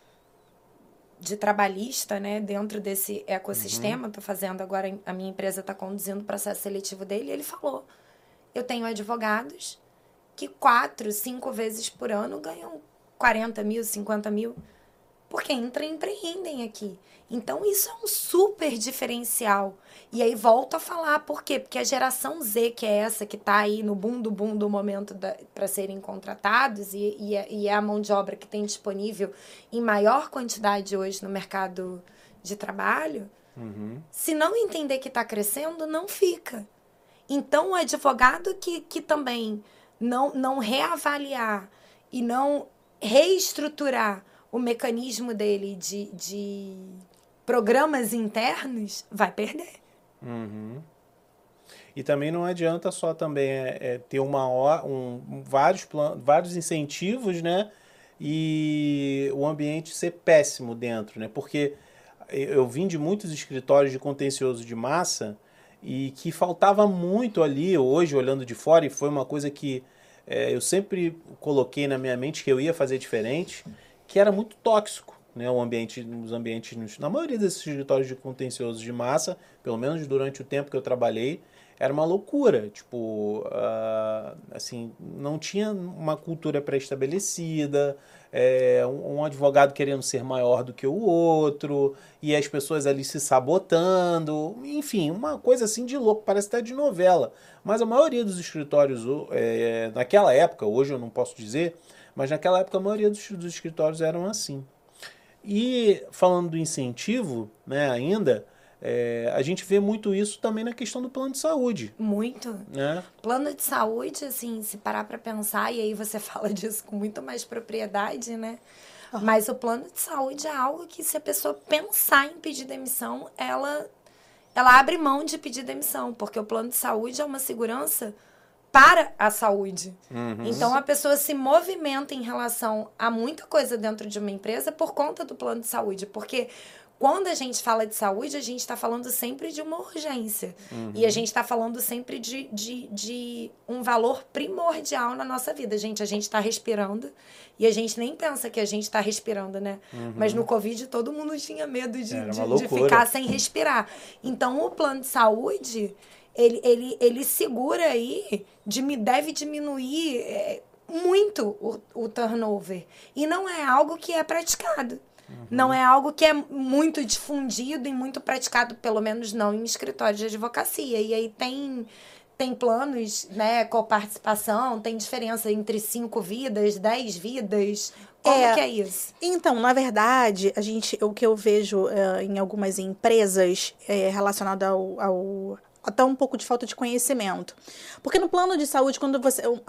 de trabalhista, né? Dentro desse ecossistema. Estou fazendo agora, a minha empresa está conduzindo o processo seletivo dele. E ele falou, eu tenho advogados que 4, 5 vezes por ano ganham 40 mil, 50 mil. porque empreendem aqui. Então, isso é um super diferencial. E aí, volto a falar, por quê? Porque a geração Z, que é essa que está aí no boom do momento para serem contratados, e é a mão de obra que tem disponível em maior quantidade hoje no mercado de trabalho, se não entender que está crescendo, não fica. Então, o advogado que também não reavaliar e não reestruturar o mecanismo dele de programas internos, vai perder. E também não adianta só também ter vários incentivos, né? E o ambiente ser péssimo dentro, né? Porque eu vim de muitos escritórios de contencioso de massa e que faltava muito ali, hoje, olhando de fora, e foi uma coisa que eu sempre coloquei na minha mente que eu ia fazer diferente, que era muito tóxico, né? Os ambientes, na maioria desses escritórios de contencioso de massa, pelo menos durante o tempo que eu trabalhei, era uma loucura. Tipo, assim, não tinha uma cultura pré-estabelecida, um advogado querendo ser maior do que o outro, e as pessoas ali se sabotando, enfim, uma coisa assim de louco, parece até de novela. Mas a maioria dos escritórios, naquela época, hoje eu não posso dizer, mas naquela época a maioria dos escritórios eram assim. E falando do incentivo, né, ainda, a gente vê muito isso também na questão do plano de saúde. Muito. Né? Plano de saúde, assim, se parar para pensar, e aí você fala disso com muito mais propriedade, né? Mas o plano de saúde é algo que, se a pessoa pensar em pedir demissão, ela abre mão de pedir demissão, porque o plano de saúde é uma segurança para a saúde. Então, a pessoa se movimenta em relação a muita coisa dentro de uma empresa por conta do plano de saúde, porque quando a gente fala de saúde, a gente está falando sempre de uma urgência. E a gente está falando sempre de um valor primordial na nossa vida. Gente, a gente está respirando e a gente nem pensa que a gente está respirando, né? Mas no Covid todo mundo tinha medo de ficar sem respirar. Então, o plano de saúde, ele segura aí, deve diminuir muito o turnover. E não é algo que é praticado. Não é algo que é muito difundido e muito praticado, pelo menos não em escritório de advocacia. E aí tem planos, né, com participação, tem diferença entre 5 vidas, 10 vidas. Como que é isso? Então, na verdade, o que eu vejo em algumas empresas relacionado ao até um pouco de falta de conhecimento. Porque no plano de saúde, quando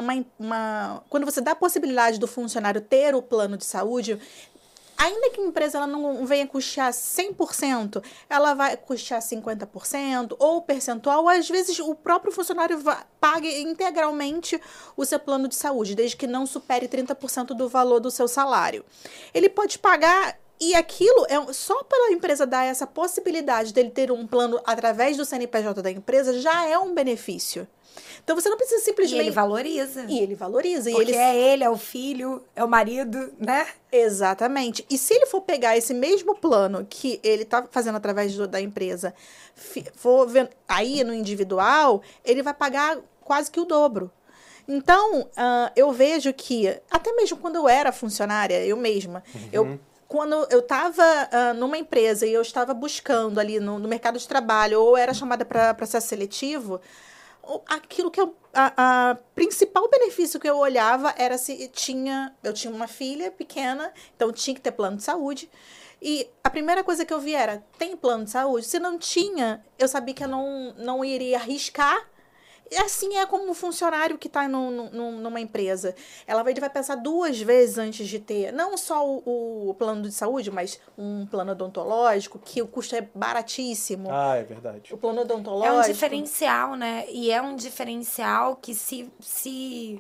você dá a possibilidade do funcionário ter o plano de saúde, ainda que a empresa ela não venha custear 100%, ela vai custear 50% ou percentual, às vezes o próprio funcionário pague integralmente o seu plano de saúde, desde que não supere 30% do valor do seu salário. Ele pode pagar, e aquilo, só pela empresa dar essa possibilidade dele ter um plano através do CNPJ da empresa, já é um benefício. Então, você não precisa simplesmente... E ele valoriza. Porque é o filho, é o marido, né? Exatamente. E se ele for pegar esse mesmo plano que ele está fazendo através da empresa, for ver aí no individual, ele vai pagar quase que o dobro. Então, eu vejo que, até mesmo quando eu era funcionária, eu mesma, quando eu estava numa empresa e eu estava buscando ali no mercado de trabalho, ou era chamada para processo seletivo, aquilo que a principal benefício que eu olhava era se eu tinha uma filha pequena, então tinha que ter plano de saúde. E a primeira coisa que eu vi era, tem plano de saúde? Se não tinha, eu sabia que eu não iria arriscar. E assim é como um funcionário que está numa empresa. Ela vai pensar 2 vezes antes de ter, não só o plano de saúde, mas um plano odontológico, que o custo é baratíssimo. É verdade. O plano odontológico... É um diferencial, né? E é um diferencial que se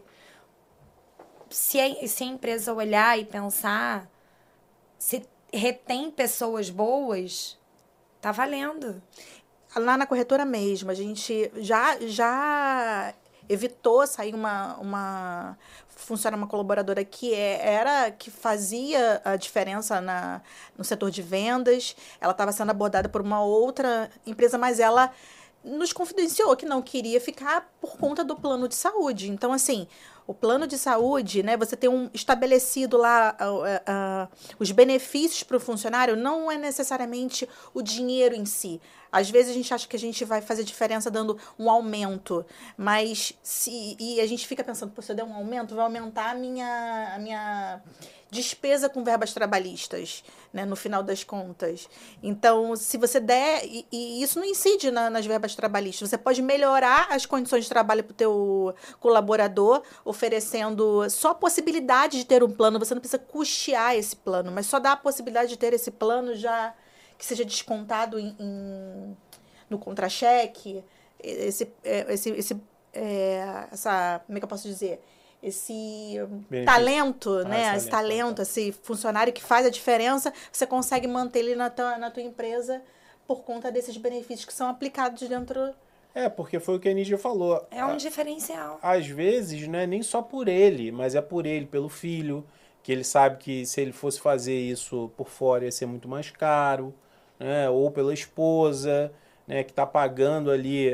a empresa olhar e pensar, se retém pessoas boas, tá valendo. Lá na corretora mesmo, a gente já evitou sair uma colaboradora que que fazia a diferença no setor de vendas. Ela estava sendo abordada por uma outra empresa, mas ela nos confidenciou que não queria ficar por conta do plano de saúde. Então, assim, O plano de saúde, né, você tem estabelecido lá os benefícios para o funcionário, não é necessariamente o dinheiro em si. Às vezes a gente acha que a gente vai fazer diferença dando um aumento, mas e a gente fica pensando, pô, se eu der um aumento, vai aumentar a minha despesa com verbas trabalhistas, né, no final das contas. Então, se você der, e isso não incide nas verbas trabalhistas, você pode melhorar as condições de trabalho para o teu colaborador, oferecendo só a possibilidade de ter um plano, você não precisa custear esse plano, mas só dá a possibilidade de ter esse plano já que seja descontado no contra-cheque, como é que eu posso dizer? Esse benefício. Talento, né? Esse talento, esse funcionário que faz a diferença, você consegue manter ele na tua empresa por conta desses benefícios que são aplicados dentro... Porque foi o que a Nídia falou. É um diferencial. Às vezes, não é nem só por ele, mas é por ele, pelo filho, que ele sabe que se ele fosse fazer isso por fora ia ser muito mais caro, né? Ou pela esposa, né, que está pagando ali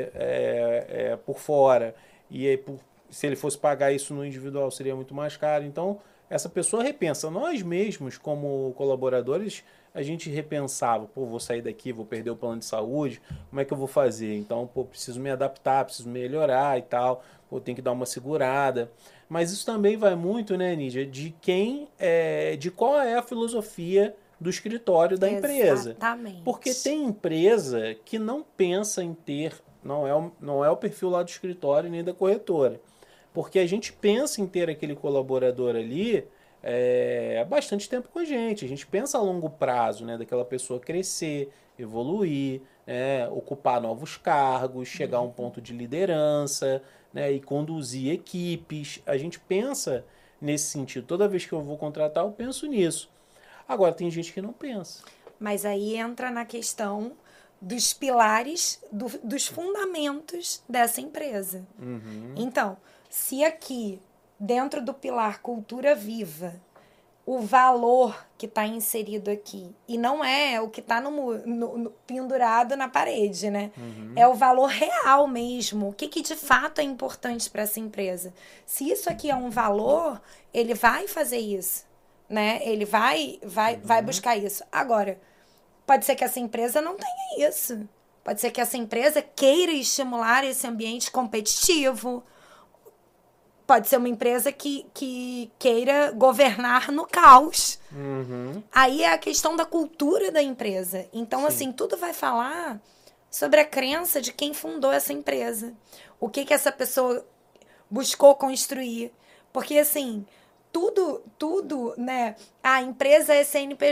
por fora, e aí, se ele fosse pagar isso no individual seria muito mais caro. Então, essa pessoa repensa. Nós mesmos, como colaboradores, a gente repensava, vou sair daqui, vou perder o plano de saúde, como é que eu vou fazer? Então, preciso me adaptar, preciso melhorar e tal, tenho que dar uma segurada. Mas isso também vai muito, né, Nídia, de qual é a filosofia do escritório da empresa. Exatamente. Porque tem empresa que não pensa em ter, não é o perfil lá do escritório nem da corretora. Porque a gente pensa em ter aquele colaborador ali há bastante tempo com a gente pensa a longo prazo, né, daquela pessoa crescer, evoluir, ocupar novos cargos, chegar a um ponto de liderança, né, e conduzir equipes. A gente pensa nesse sentido. Toda vez que eu vou contratar, eu penso nisso. Agora, tem gente que não pensa. Mas aí entra na questão dos pilares, dos fundamentos dessa empresa. Uhum. Então, se aqui, dentro do pilar cultura viva, o valor que está inserido aqui, e não é o que está pendurado na parede, né? Uhum. É o valor real mesmo, o que de fato é importante para essa empresa. Se isso aqui é um valor, ele vai fazer isso, né? Ele vai buscar isso. Agora, pode ser que essa empresa não tenha isso. Pode ser que essa empresa queira estimular esse ambiente competitivo. Pode ser uma empresa que queira governar no caos. Uhum. Aí é a questão da cultura da empresa. Então, Sim. assim, tudo vai falar sobre a crença de quem fundou essa empresa. O que essa pessoa buscou construir. Porque, assim, tudo, né? A empresa é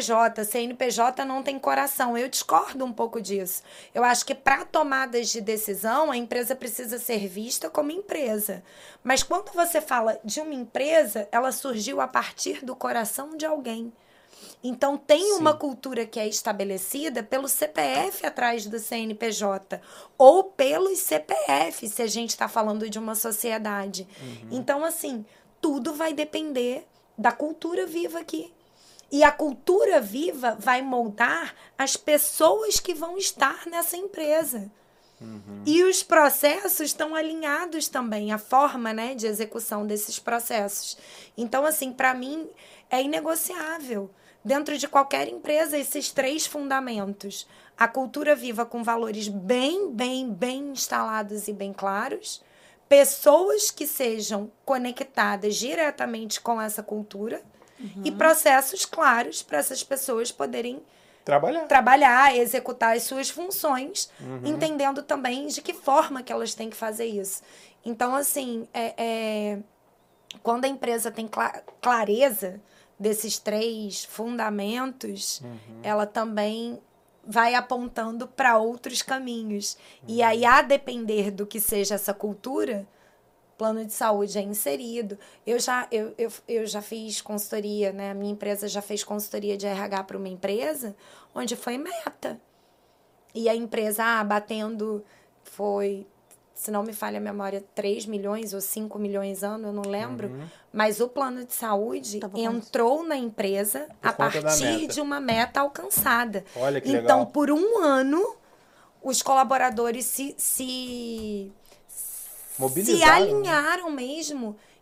CNPJ não tem coração. Eu discordo um pouco disso. Eu acho que para tomadas de decisão, a empresa precisa ser vista como empresa. Mas quando você fala de uma empresa, ela surgiu a partir do coração de alguém. Então, tem uma cultura que é estabelecida pelo CPF atrás do CNPJ, ou pelos CPF, se a gente está falando de uma sociedade. Uhum. Então, assim, tudo vai depender da cultura viva aqui. E a cultura viva vai moldar as pessoas que vão estar nessa empresa. Uhum. E os processos estão alinhados também, a forma, né, de execução desses processos. Então, assim, para mim, é inegociável. Dentro de qualquer empresa, esses 3 fundamentos. A cultura viva com valores bem instalados e bem claros. Pessoas que sejam conectadas diretamente com essa cultura. Uhum. E processos claros para essas pessoas poderem trabalhar, executar as suas funções, entendendo também de que forma que elas têm que fazer isso. Então, assim, quando a empresa tem clareza desses 3 fundamentos, ela também vai apontando para outros caminhos. E aí, a depender do que seja essa cultura, plano de saúde é inserido. Eu já fiz consultoria, né? A minha empresa já fez consultoria de RH para uma empresa, onde foi meta. E a empresa batendo, foi, se não me falha a memória, 3 milhões ou 5 milhões ano, eu não lembro. Mas o plano de saúde entrou na empresa a partir de uma meta alcançada. Olha que então, legal. por um ano, os colaboradores se alinharam mesmo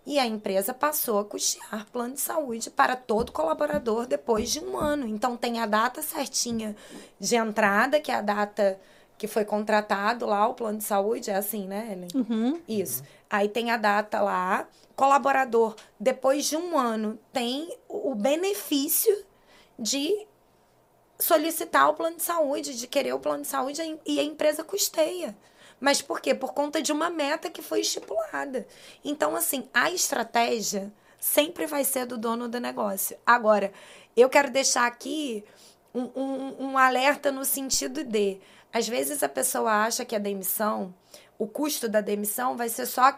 E a empresa passou a custear plano de saúde para todo colaborador depois de 1 ano. Então, tem a data certinha de entrada, que é a data que foi contratado lá, o plano de saúde. É assim, né, Ellen? Uhum. Isso. Aí tem a data lá. Colaborador, depois de 1 ano, tem o benefício de solicitar o plano de saúde, de querer o plano de saúde, e a empresa custeia. Mas por quê? Por conta de uma meta que foi estipulada. Então, assim, a estratégia sempre vai ser do dono do negócio. Agora, eu quero deixar aqui um alerta no sentido de, às vezes a pessoa acha que a demissão, o custo da demissão vai ser só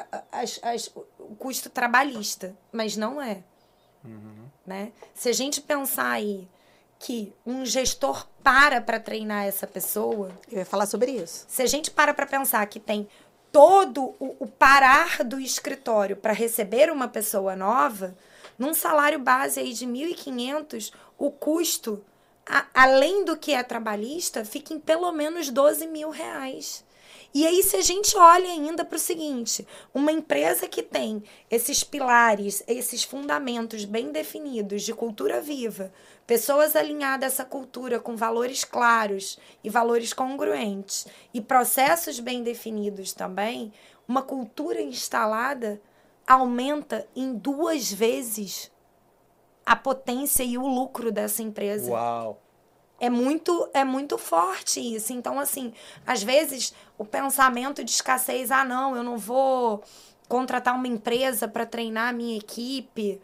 o custo trabalhista, mas não é. Né? Se a gente pensar aí que um gestor para treinar essa pessoa... Eu ia falar sobre isso. Se a gente para pensar que tem todo o parar do escritório para receber uma pessoa nova, num salário base aí de 1.500, o custo, além do que é trabalhista, fica em pelo menos R$12.000. E aí, se a gente olha ainda para o seguinte, uma empresa que tem esses pilares, esses fundamentos bem definidos de cultura viva, pessoas alinhadas a essa cultura com valores claros e valores congruentes, e processos bem definidos também, uma cultura instalada aumenta em 2 vezes a potência e o lucro dessa empresa. Uau! É muito forte isso. Então, assim, às vezes o pensamento de escassez, não, eu não vou contratar uma empresa para treinar a minha equipe.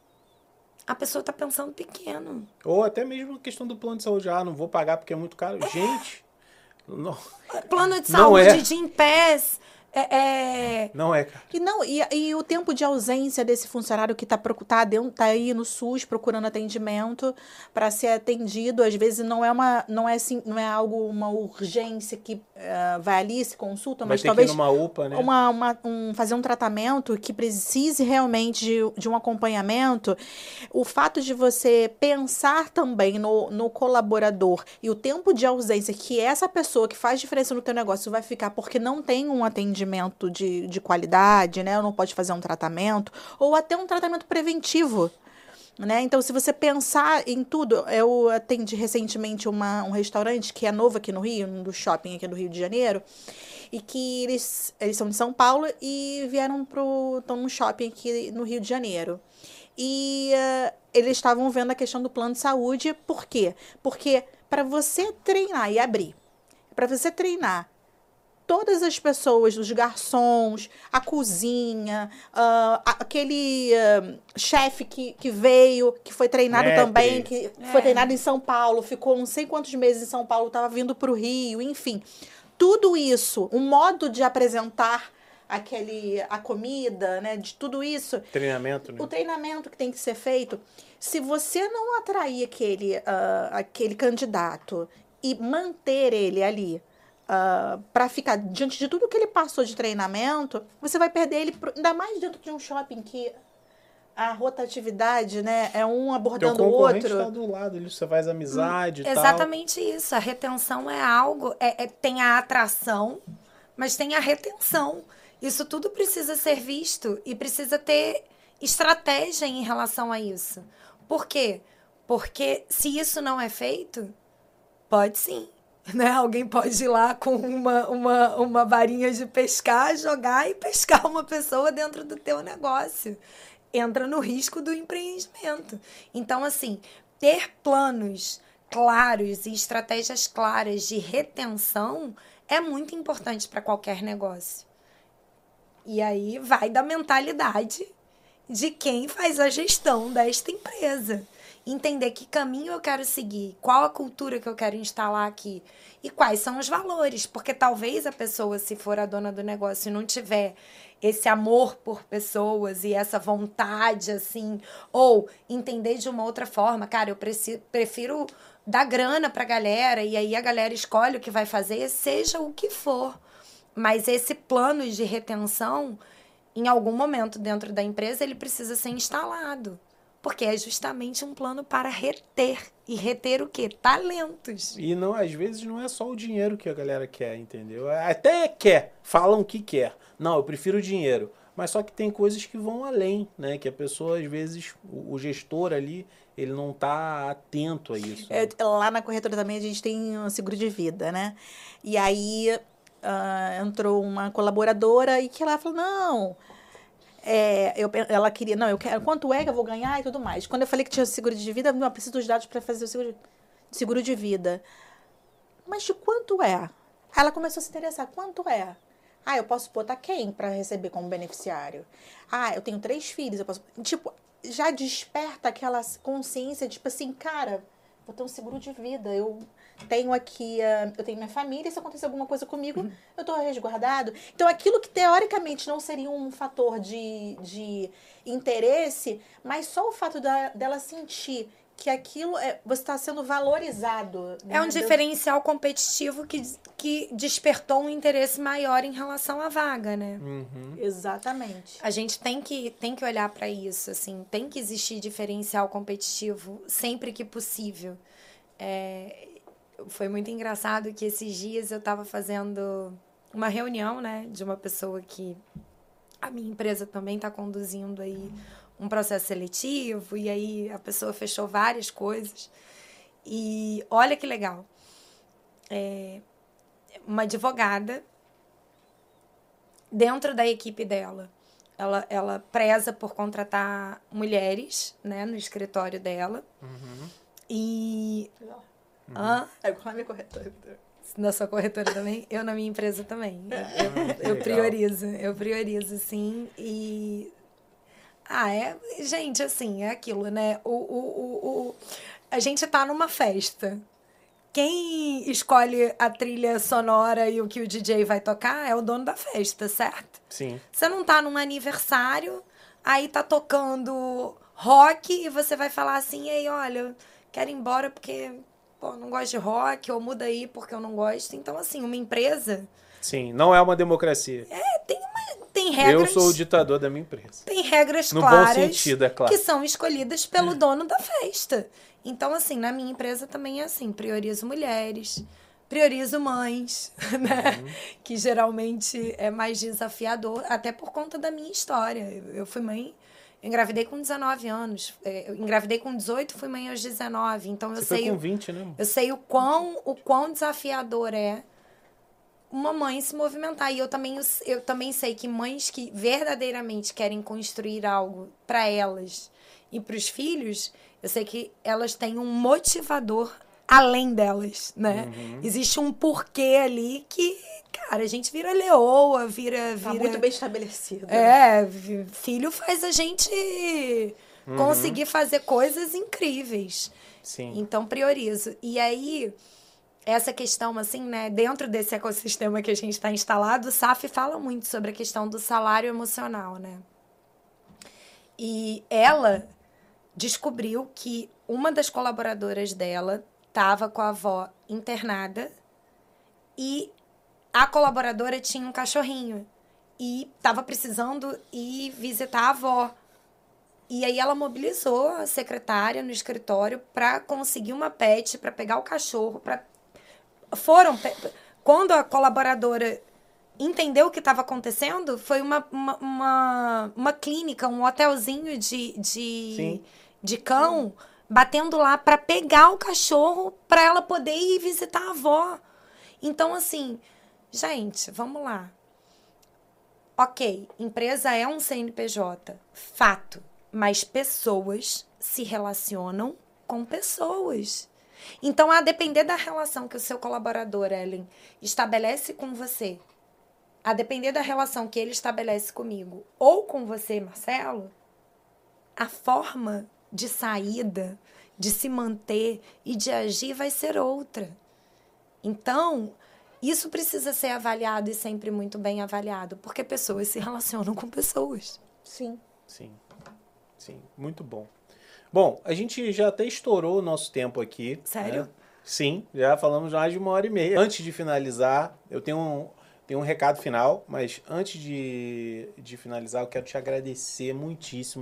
A pessoa está pensando pequeno. Ou até mesmo a questão do plano de saúde. Não vou pagar porque é muito caro. Gente, não. Plano de Não saúde é. de Gympass. Não é, cara. E o tempo de ausência desse funcionário que tá aí no SUS procurando atendimento para ser atendido, às vezes não é algo, uma urgência que vai ali, se consulta, mas Vai ter talvez que ir numa UPA, né? fazer um tratamento que precise realmente de um acompanhamento. O fato de você pensar também no colaborador e o tempo de ausência que essa pessoa que faz diferença no teu negócio vai ficar porque não tem um atendimento de qualidade, né? Ou não pode fazer um tratamento, ou até um tratamento preventivo, né? Então, se você pensar em tudo, eu atendi recentemente um restaurante que é novo aqui no Rio, um do shopping aqui do Rio de Janeiro, e que eles são de São Paulo e estão num shopping aqui no Rio de Janeiro. E eles estavam vendo a questão do plano de saúde. Por quê? Porque para você treinar e abrir, para você treinar todas as pessoas, os garçons, a cozinha, aquele chefe que veio, que foi treinado também, que foi treinado em São Paulo, ficou não sei quantos meses em São Paulo, estava vindo para o Rio, enfim. Tudo isso, o modo de apresentar a comida, né, de tudo isso. Treinamento, né? O treinamento que tem que ser feito. Se você não atrair aquele candidato e manter ele ali, para ficar diante de tudo que ele passou de treinamento, você vai perder ele, ainda mais dentro de um shopping que a rotatividade, né, é um abordando o outro. Teu concorrente está do lado, você faz amizade e tal. Exatamente isso. A retenção é algo, tem a atração, mas tem a retenção. Isso tudo precisa ser visto e precisa ter estratégia em relação a isso. Por quê? Porque se isso não é feito, pode sim. Né? Alguém pode ir lá com uma varinha de pescar, jogar e pescar uma pessoa dentro do teu negócio. Entra no risco do empreendimento. Então, assim, ter planos claros e estratégias claras de retenção é muito importante para qualquer negócio. E aí vai da mentalidade de quem faz a gestão desta empresa. Entender que caminho eu quero seguir, qual a cultura que eu quero instalar aqui e quais são os valores. Porque talvez a pessoa, se for a dona do negócio e não tiver esse amor por pessoas e essa vontade, assim, ou entender de uma outra forma, cara, eu prefiro dar grana pra galera e aí a galera escolhe o que vai fazer, seja o que for. Mas esse plano de retenção, em algum momento dentro da empresa, ele precisa ser instalado. Porque é justamente um plano para reter. E reter o quê? Talentos. E não, às vezes não é só o dinheiro que a galera quer, entendeu? Até quer, falam que quer. Não, eu prefiro o dinheiro. Mas só que tem coisas que vão além, né? Que a pessoa, às vezes, o gestor ali, ele não está atento a isso. Lá na corretora também a gente tem um seguro de vida, né? E aí entrou uma colaboradora e que ela falou, não, ela queria, não, eu quero, quanto é que eu vou ganhar e tudo mais. Quando eu falei que tinha seguro de vida, não, eu preciso dos dados para fazer o seguro de vida. Mas de quanto é? Aí ela começou a se interessar, quanto é? Ah, eu posso botar quem para receber como beneficiário? Ah, eu tenho 3 filhos, eu posso... Tipo, já desperta aquela consciência, tipo assim, cara, vou ter um seguro de vida, eu tenho aqui, eu tenho minha família, se acontecer alguma coisa comigo, eu tô resguardado. Então, aquilo que teoricamente não seria um fator de interesse, mas só o fato dela sentir que aquilo você está sendo valorizado. Né? É um diferencial competitivo que despertou um interesse maior em relação à vaga, né? Uhum. Exatamente. A gente tem que olhar para isso, assim, tem que existir diferencial competitivo sempre que possível. Foi muito engraçado que esses dias eu estava fazendo uma reunião, né, de uma pessoa que a minha empresa também está conduzindo aí um processo seletivo, e aí a pessoa fechou várias coisas. E olha que legal. Uma advogada, dentro da equipe dela, ela preza por contratar mulheres, né, no escritório dela. Uhum. E... É igual a minha corretora. Na sua corretora também? Eu na minha empresa também. Eu priorizo, sim. E... gente, assim, é aquilo, né? A gente tá numa festa. Quem escolhe a trilha sonora e o que o DJ vai tocar é o dono da festa, certo? Sim. Você não tá num aniversário, aí tá tocando rock e você vai falar assim, ei, olha, eu quero ir embora porque, não gosto de rock, ou muda aí porque eu não gosto. Então, assim, uma empresa... Sim, não é uma democracia. Tem regras... Eu sou o ditador da minha empresa. Tem regras no claras bom sentido, é claro, que são escolhidas pelo dono da festa. Então, assim, na minha empresa também é assim, priorizo mulheres, priorizo mães, né? Que geralmente é mais desafiador, até por conta da minha história. Eu fui mãe, eu engravidei com 19 anos, eu engravidei com 18, fui mãe aos 19, então Você foi com 20, né? Eu sei o quão desafiador é uma mãe se movimentar. E eu também sei que mães que verdadeiramente querem construir algo para elas e para os filhos, eu sei que elas têm um motivador além delas, né? Existe um porquê ali que, cara, a gente vira leoa, vira... Tá muito bem estabelecido. Filho faz a gente conseguir fazer coisas incríveis. Sim. Então, priorizo. E aí... Essa questão, assim, né, dentro desse ecossistema que a gente está instalado, o SAF fala muito sobre a questão do salário emocional, né? E ela descobriu que uma das colaboradoras dela estava com a avó internada e a colaboradora tinha um cachorrinho e estava precisando ir visitar a avó. E aí ela mobilizou a secretária no escritório para conseguir uma pet, para pegar o cachorro, quando a colaboradora entendeu o que estava acontecendo, foi uma clínica, um hotelzinho de cão, batendo lá para pegar o cachorro para ela poder ir visitar a avó. Então, assim, gente, vamos lá. Ok, empresa é um CNPJ, fato, mas pessoas se relacionam com pessoas. Então, a depender da relação que o seu colaborador, Ellen, estabelece com você, a depender da relação que ele estabelece comigo ou com você, Marcelo, a forma de saída, de se manter e de agir vai ser outra. Então, isso precisa ser avaliado e sempre muito bem avaliado, porque pessoas se relacionam com pessoas. Sim. Sim. Sim, muito bom. Bom, a gente já até estourou o nosso tempo aqui. Sério? Né? Sim, já falamos mais de 1h30. Antes de finalizar, eu tenho um recado final, mas antes de finalizar, eu quero te agradecer muitíssimo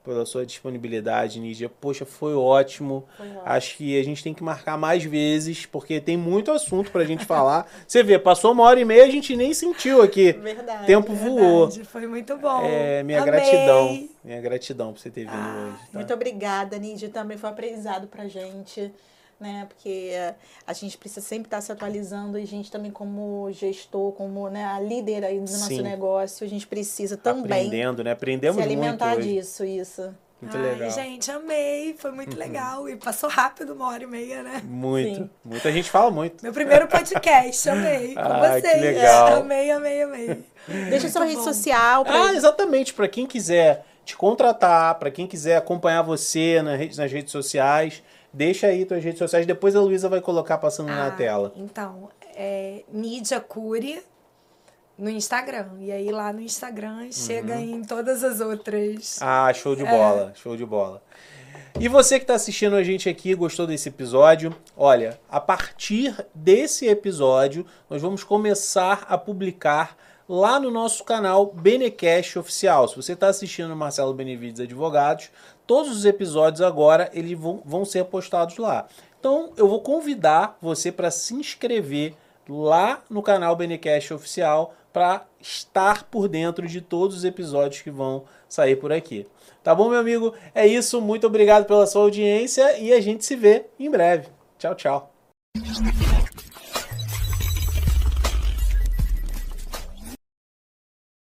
pela sua disponibilidade, Nídia. Poxa, foi ótimo. Acho que a gente tem que marcar mais vezes, porque tem muito assunto pra gente falar. Você vê, passou 1h30, a gente nem sentiu aqui. Verdade. O tempo voou. Foi muito bom. Minha Amei. gratidão. Minha gratidão por você ter vindo hoje. Tá? Muito obrigada, Nídia. Também foi um aprendizado pra gente, né? Porque a gente precisa sempre estar se atualizando e a gente também como gestor, como, né, a líder aí do nosso negócio, a gente precisa também aprendendo, né? Aprendemos se alimentar muito hoje. disso, isso. Muito legal. Gente, amei. Foi muito legal. E passou rápido, 1h30, né? Muito. Sim. Muita gente fala muito. Meu primeiro podcast, amei. Com vocês. Que legal. Amei, amei, amei. Deixa sua rede social. Exatamente. Para quem quiser te contratar, para quem quiser acompanhar você nas redes sociais, deixa aí tuas redes sociais. Depois a Luísa vai colocar passando na tela. Então, Nídia Cury no Instagram. E aí lá no Instagram chega em todas as outras. Show de bola, show de bola. E você que está assistindo a gente aqui, gostou desse episódio? Olha, a partir desse episódio, nós vamos começar a publicar lá no nosso canal Benecast Oficial. Se você está assistindo o Marcelo Benevides Advogados, todos os episódios agora eles vão ser postados lá. Então, eu vou convidar você para se inscrever lá no canal Benecast Oficial para estar por dentro de todos os episódios que vão sair por aqui. Tá bom, meu amigo? É isso. Muito obrigado pela sua audiência e a gente se vê em breve. Tchau, tchau.